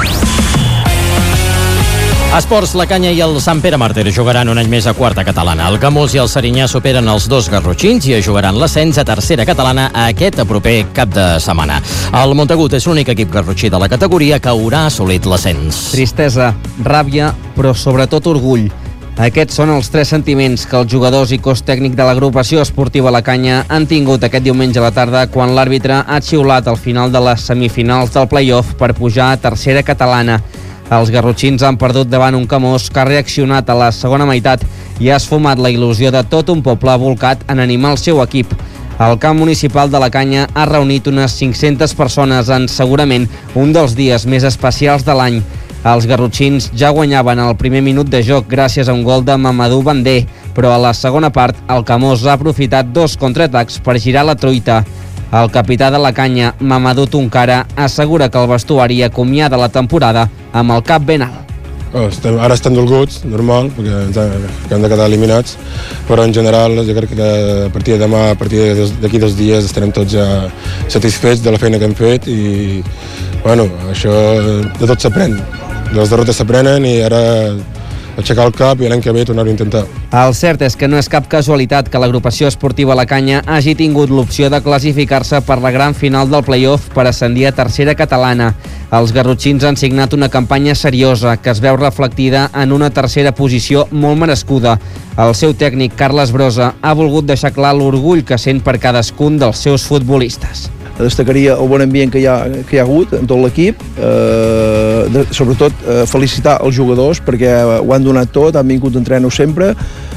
Esports, la Canya i el Sant Pere Màrtir jugaran un any més a quarta catalana. El Camós i el Serinyà superen els dos garrotxins i jugaran l'ascens a tercera catalana aquest proper cap de setmana. El Montagut és l'únic equip garrotxí de la categoria que haurà assolit l'ascens. Tristesa, ràbia, però sobretot orgull. Aquests són els tres sentiments que els jugadors i cos tècnic de l'agrupació esportiva La Canya han tingut aquest diumenge a la tarda quan l'àrbitre ha xiulat al final de les semifinals del play-off per pujar a tercera catalana. Els garrotxins han perdut davant un Camós que ha reaccionat a la segona meitat i ha esfumat la il·lusió de tot un poble volcat en animar el seu equip. El camp municipal de La Canya ha reunit unes cinc-centes persones en segurament un dels dies més especials de l'any. Els garrotxins ja guanyaven el primer minut de joc gràcies a un gol de Mamadou Bandé, però a la segona part el Camós ha aprofitat dos contraatacs per girar la truita. El capità de La Canya, Mamadou Tunkara, assegura que el vestuari acomiada la temporada amb el cap ben alt. Oh, estem, ara estem dolguts, normal, perquè ens hem, que hem de quedar eliminats, però en general jo crec que a partir de demà, a partir d'aquí dos dies estarem tots ja satisfets de la feina que hem fet i bueno, això de tot s'aprèn. Les derrotes s'aprenen i ara aixecar el cap i l'any que ve tornar-ho a intentar. El cert és que no és cap casualitat que l'agrupació esportiva La Canya hagi tingut l'opció de classificar-se per la gran final del play-off per ascendir a tercera catalana. Els garrotxins han signat una campanya seriosa que es veu reflectida en una tercera posició molt merescuda. El seu tècnic, Carles Brosa, ha volgut deixar clar l'orgull que sent per cadascun dels seus futbolistes. Destacaria el bon ambient que hi ha, que hi ha hagut en tot l'equip, eh, de, sobretot eh, felicitar els jugadors perquè ho han donat tot, han vingut d'entrenar sempre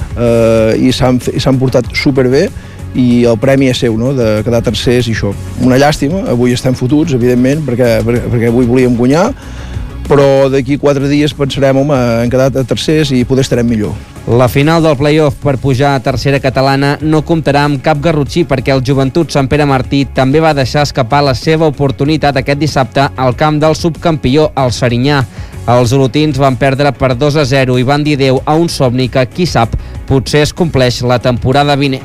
eh, i s'han portat superbé i el premi és seu, no?, de quedar tercers i això. Una llàstima, avui estem fotuts, evidentment, perquè, perquè avui volíem guanyar, però d'aquí quatre dies pensarem, home, hem quedat a tercers i poder estarem millor. La final del play-off per pujar a tercera catalana no comptarà amb cap garrotxí perquè el Joventut Sant Pere Martí també va deixar escapar la seva oportunitat aquest dissabte al camp del subcampió, el Serinyà. Els olotins van perdre per dos a zero i van dir adéu a un somni que, qui sap, potser es compleix la temporada vinent.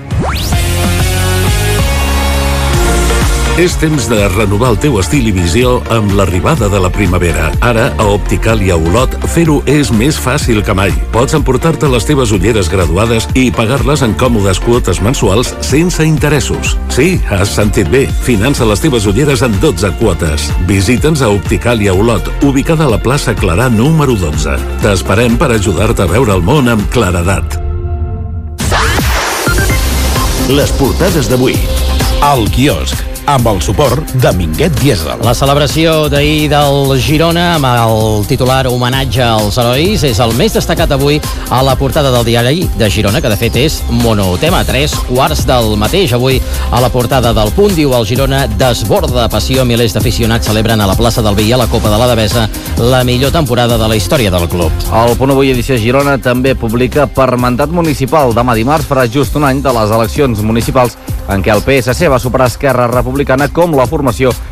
És temps de renovar el teu estil i visió amb l'arribada de la primavera. Ara, a Opticàlia Olot, fer-ho és més fàcil que mai. Pots emportar-te les teves ulleres graduades i pagar-les en còmodes quotes mensuals sense interessos. Sí, has sentit bé. Finança les teves ulleres en dotze quotes. Visita'ns a Opticàlia Olot, ubicada a la plaça Clarà número dotze. T'esperem per ajudar-te a veure el món amb claredat. Les portades d'avui. Al quiosc, amb el suport de Minguet Diesel. La celebració d'ahir del Girona amb el titular homenatge als herois és el més destacat avui a la portada del diari de Girona, que de fet és monotema, tres quarts del mateix. Avui a la portada del Punt diu el Girona desborda passió, milers d'aficionats celebren a la plaça del Vi a la Copa de la Devesa la millor temporada de la història del club. El Punt Avui edició Girona també publica per mandat municipal. Demà dimarts farà just un any de les eleccions municipals en què el P S C va superar Esquerra Republicana com la formació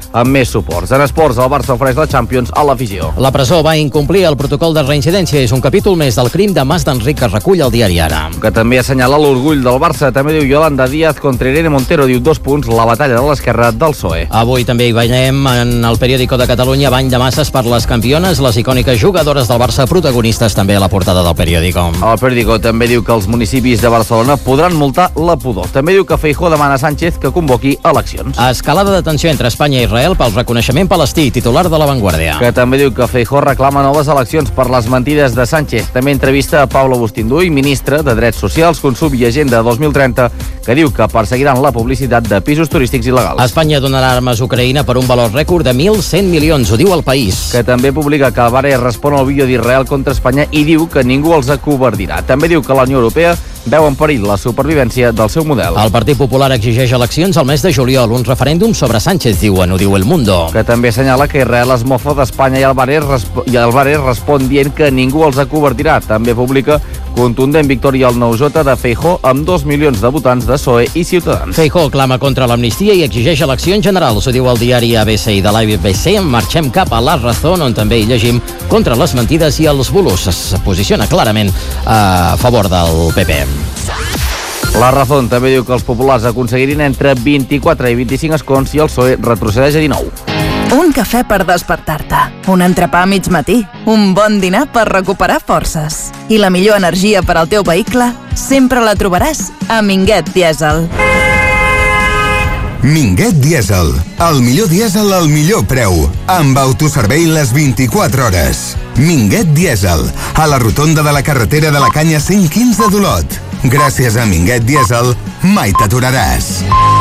amb més suports. En esports, el Barça ofereix la Champions a l'afició. La presó va incomplir el protocol de reincidència. És un capítol més del crim de Mas d'Enric que recull el diari Ara. Que també assenyala l'orgull del Barça. També diu Yolanda Díaz contra Irene Montero. Diu dos punts, la batalla de l'esquerra del P S O E. Avui també hi veiem en el periòdico de Catalunya bany de masses per les campiones, les icòniques jugadores del Barça, protagonistes també a la portada del periòdico. El periòdico també diu que els municipis de Barcelona podran multar la pudor. També diu que Feijóo demana a Sánchez que convoqui eleccions. Escalada de tensió entre Espanya i Israel pel reconeixement palestí, titular de La Vanguardia. Que també diu que Feijóo reclama noves eleccions per les mentides de Sánchez. També entrevista a Pablo Bustinduy, ministre de Drets Socials, Consum i Agenda dos mil trenta, que diu que perseguiran la publicitat de pisos turístics il·legals. Espanya donarà armes a Ucraïna per un valor rècord de mil cent milions, ho diu El País. Que també publica que Alvarez respon al vídeo d'Israel contra Espanya i diu que ningú els acovardirà. També diu que la Unió Europea veu en perill la supervivència del seu model. El Partit Popular exigeix eleccions al mes de juliol, un referèndum sobre Sánchez, diuen, ho diu El Mundo. Que també assenyala que Israel es mofa d'Espanya i Alvarez, resp i Alvarez respon dient que ningú els acovardirà. També publica contundent victòria al nou J de Feijóo amb dos milions de votants de P S O E i Ciutadans. Feijóo clama contra l'amnistia i exigeix eleccions generals, ho diu el diari A B C i de l'A B C. Marxem cap a La Razón, on també hi llegim contra les mentides i els bulos. Es posiciona clarament a favor del P P. La Razón també diu que els populars aconseguirin entre vint-i-quatre i vint-i-cinc escons i el P S O E retrocedeix a dinou. Un cafè per despertar-te, un entrepà a mig matí, un bon dinar per recuperar forces. I la millor energia per al teu vehicle sempre la trobaràs a Minguet Dièsel. Minguet Dièsel, el millor dièsel al millor preu, amb autoservei les vint-i-quatre hores. Minguet Dièsel, a la rotonda de la carretera de la Canya cent quinze d'Olot. Gràcies a Minguet Dièsel, mai t'aturaràs.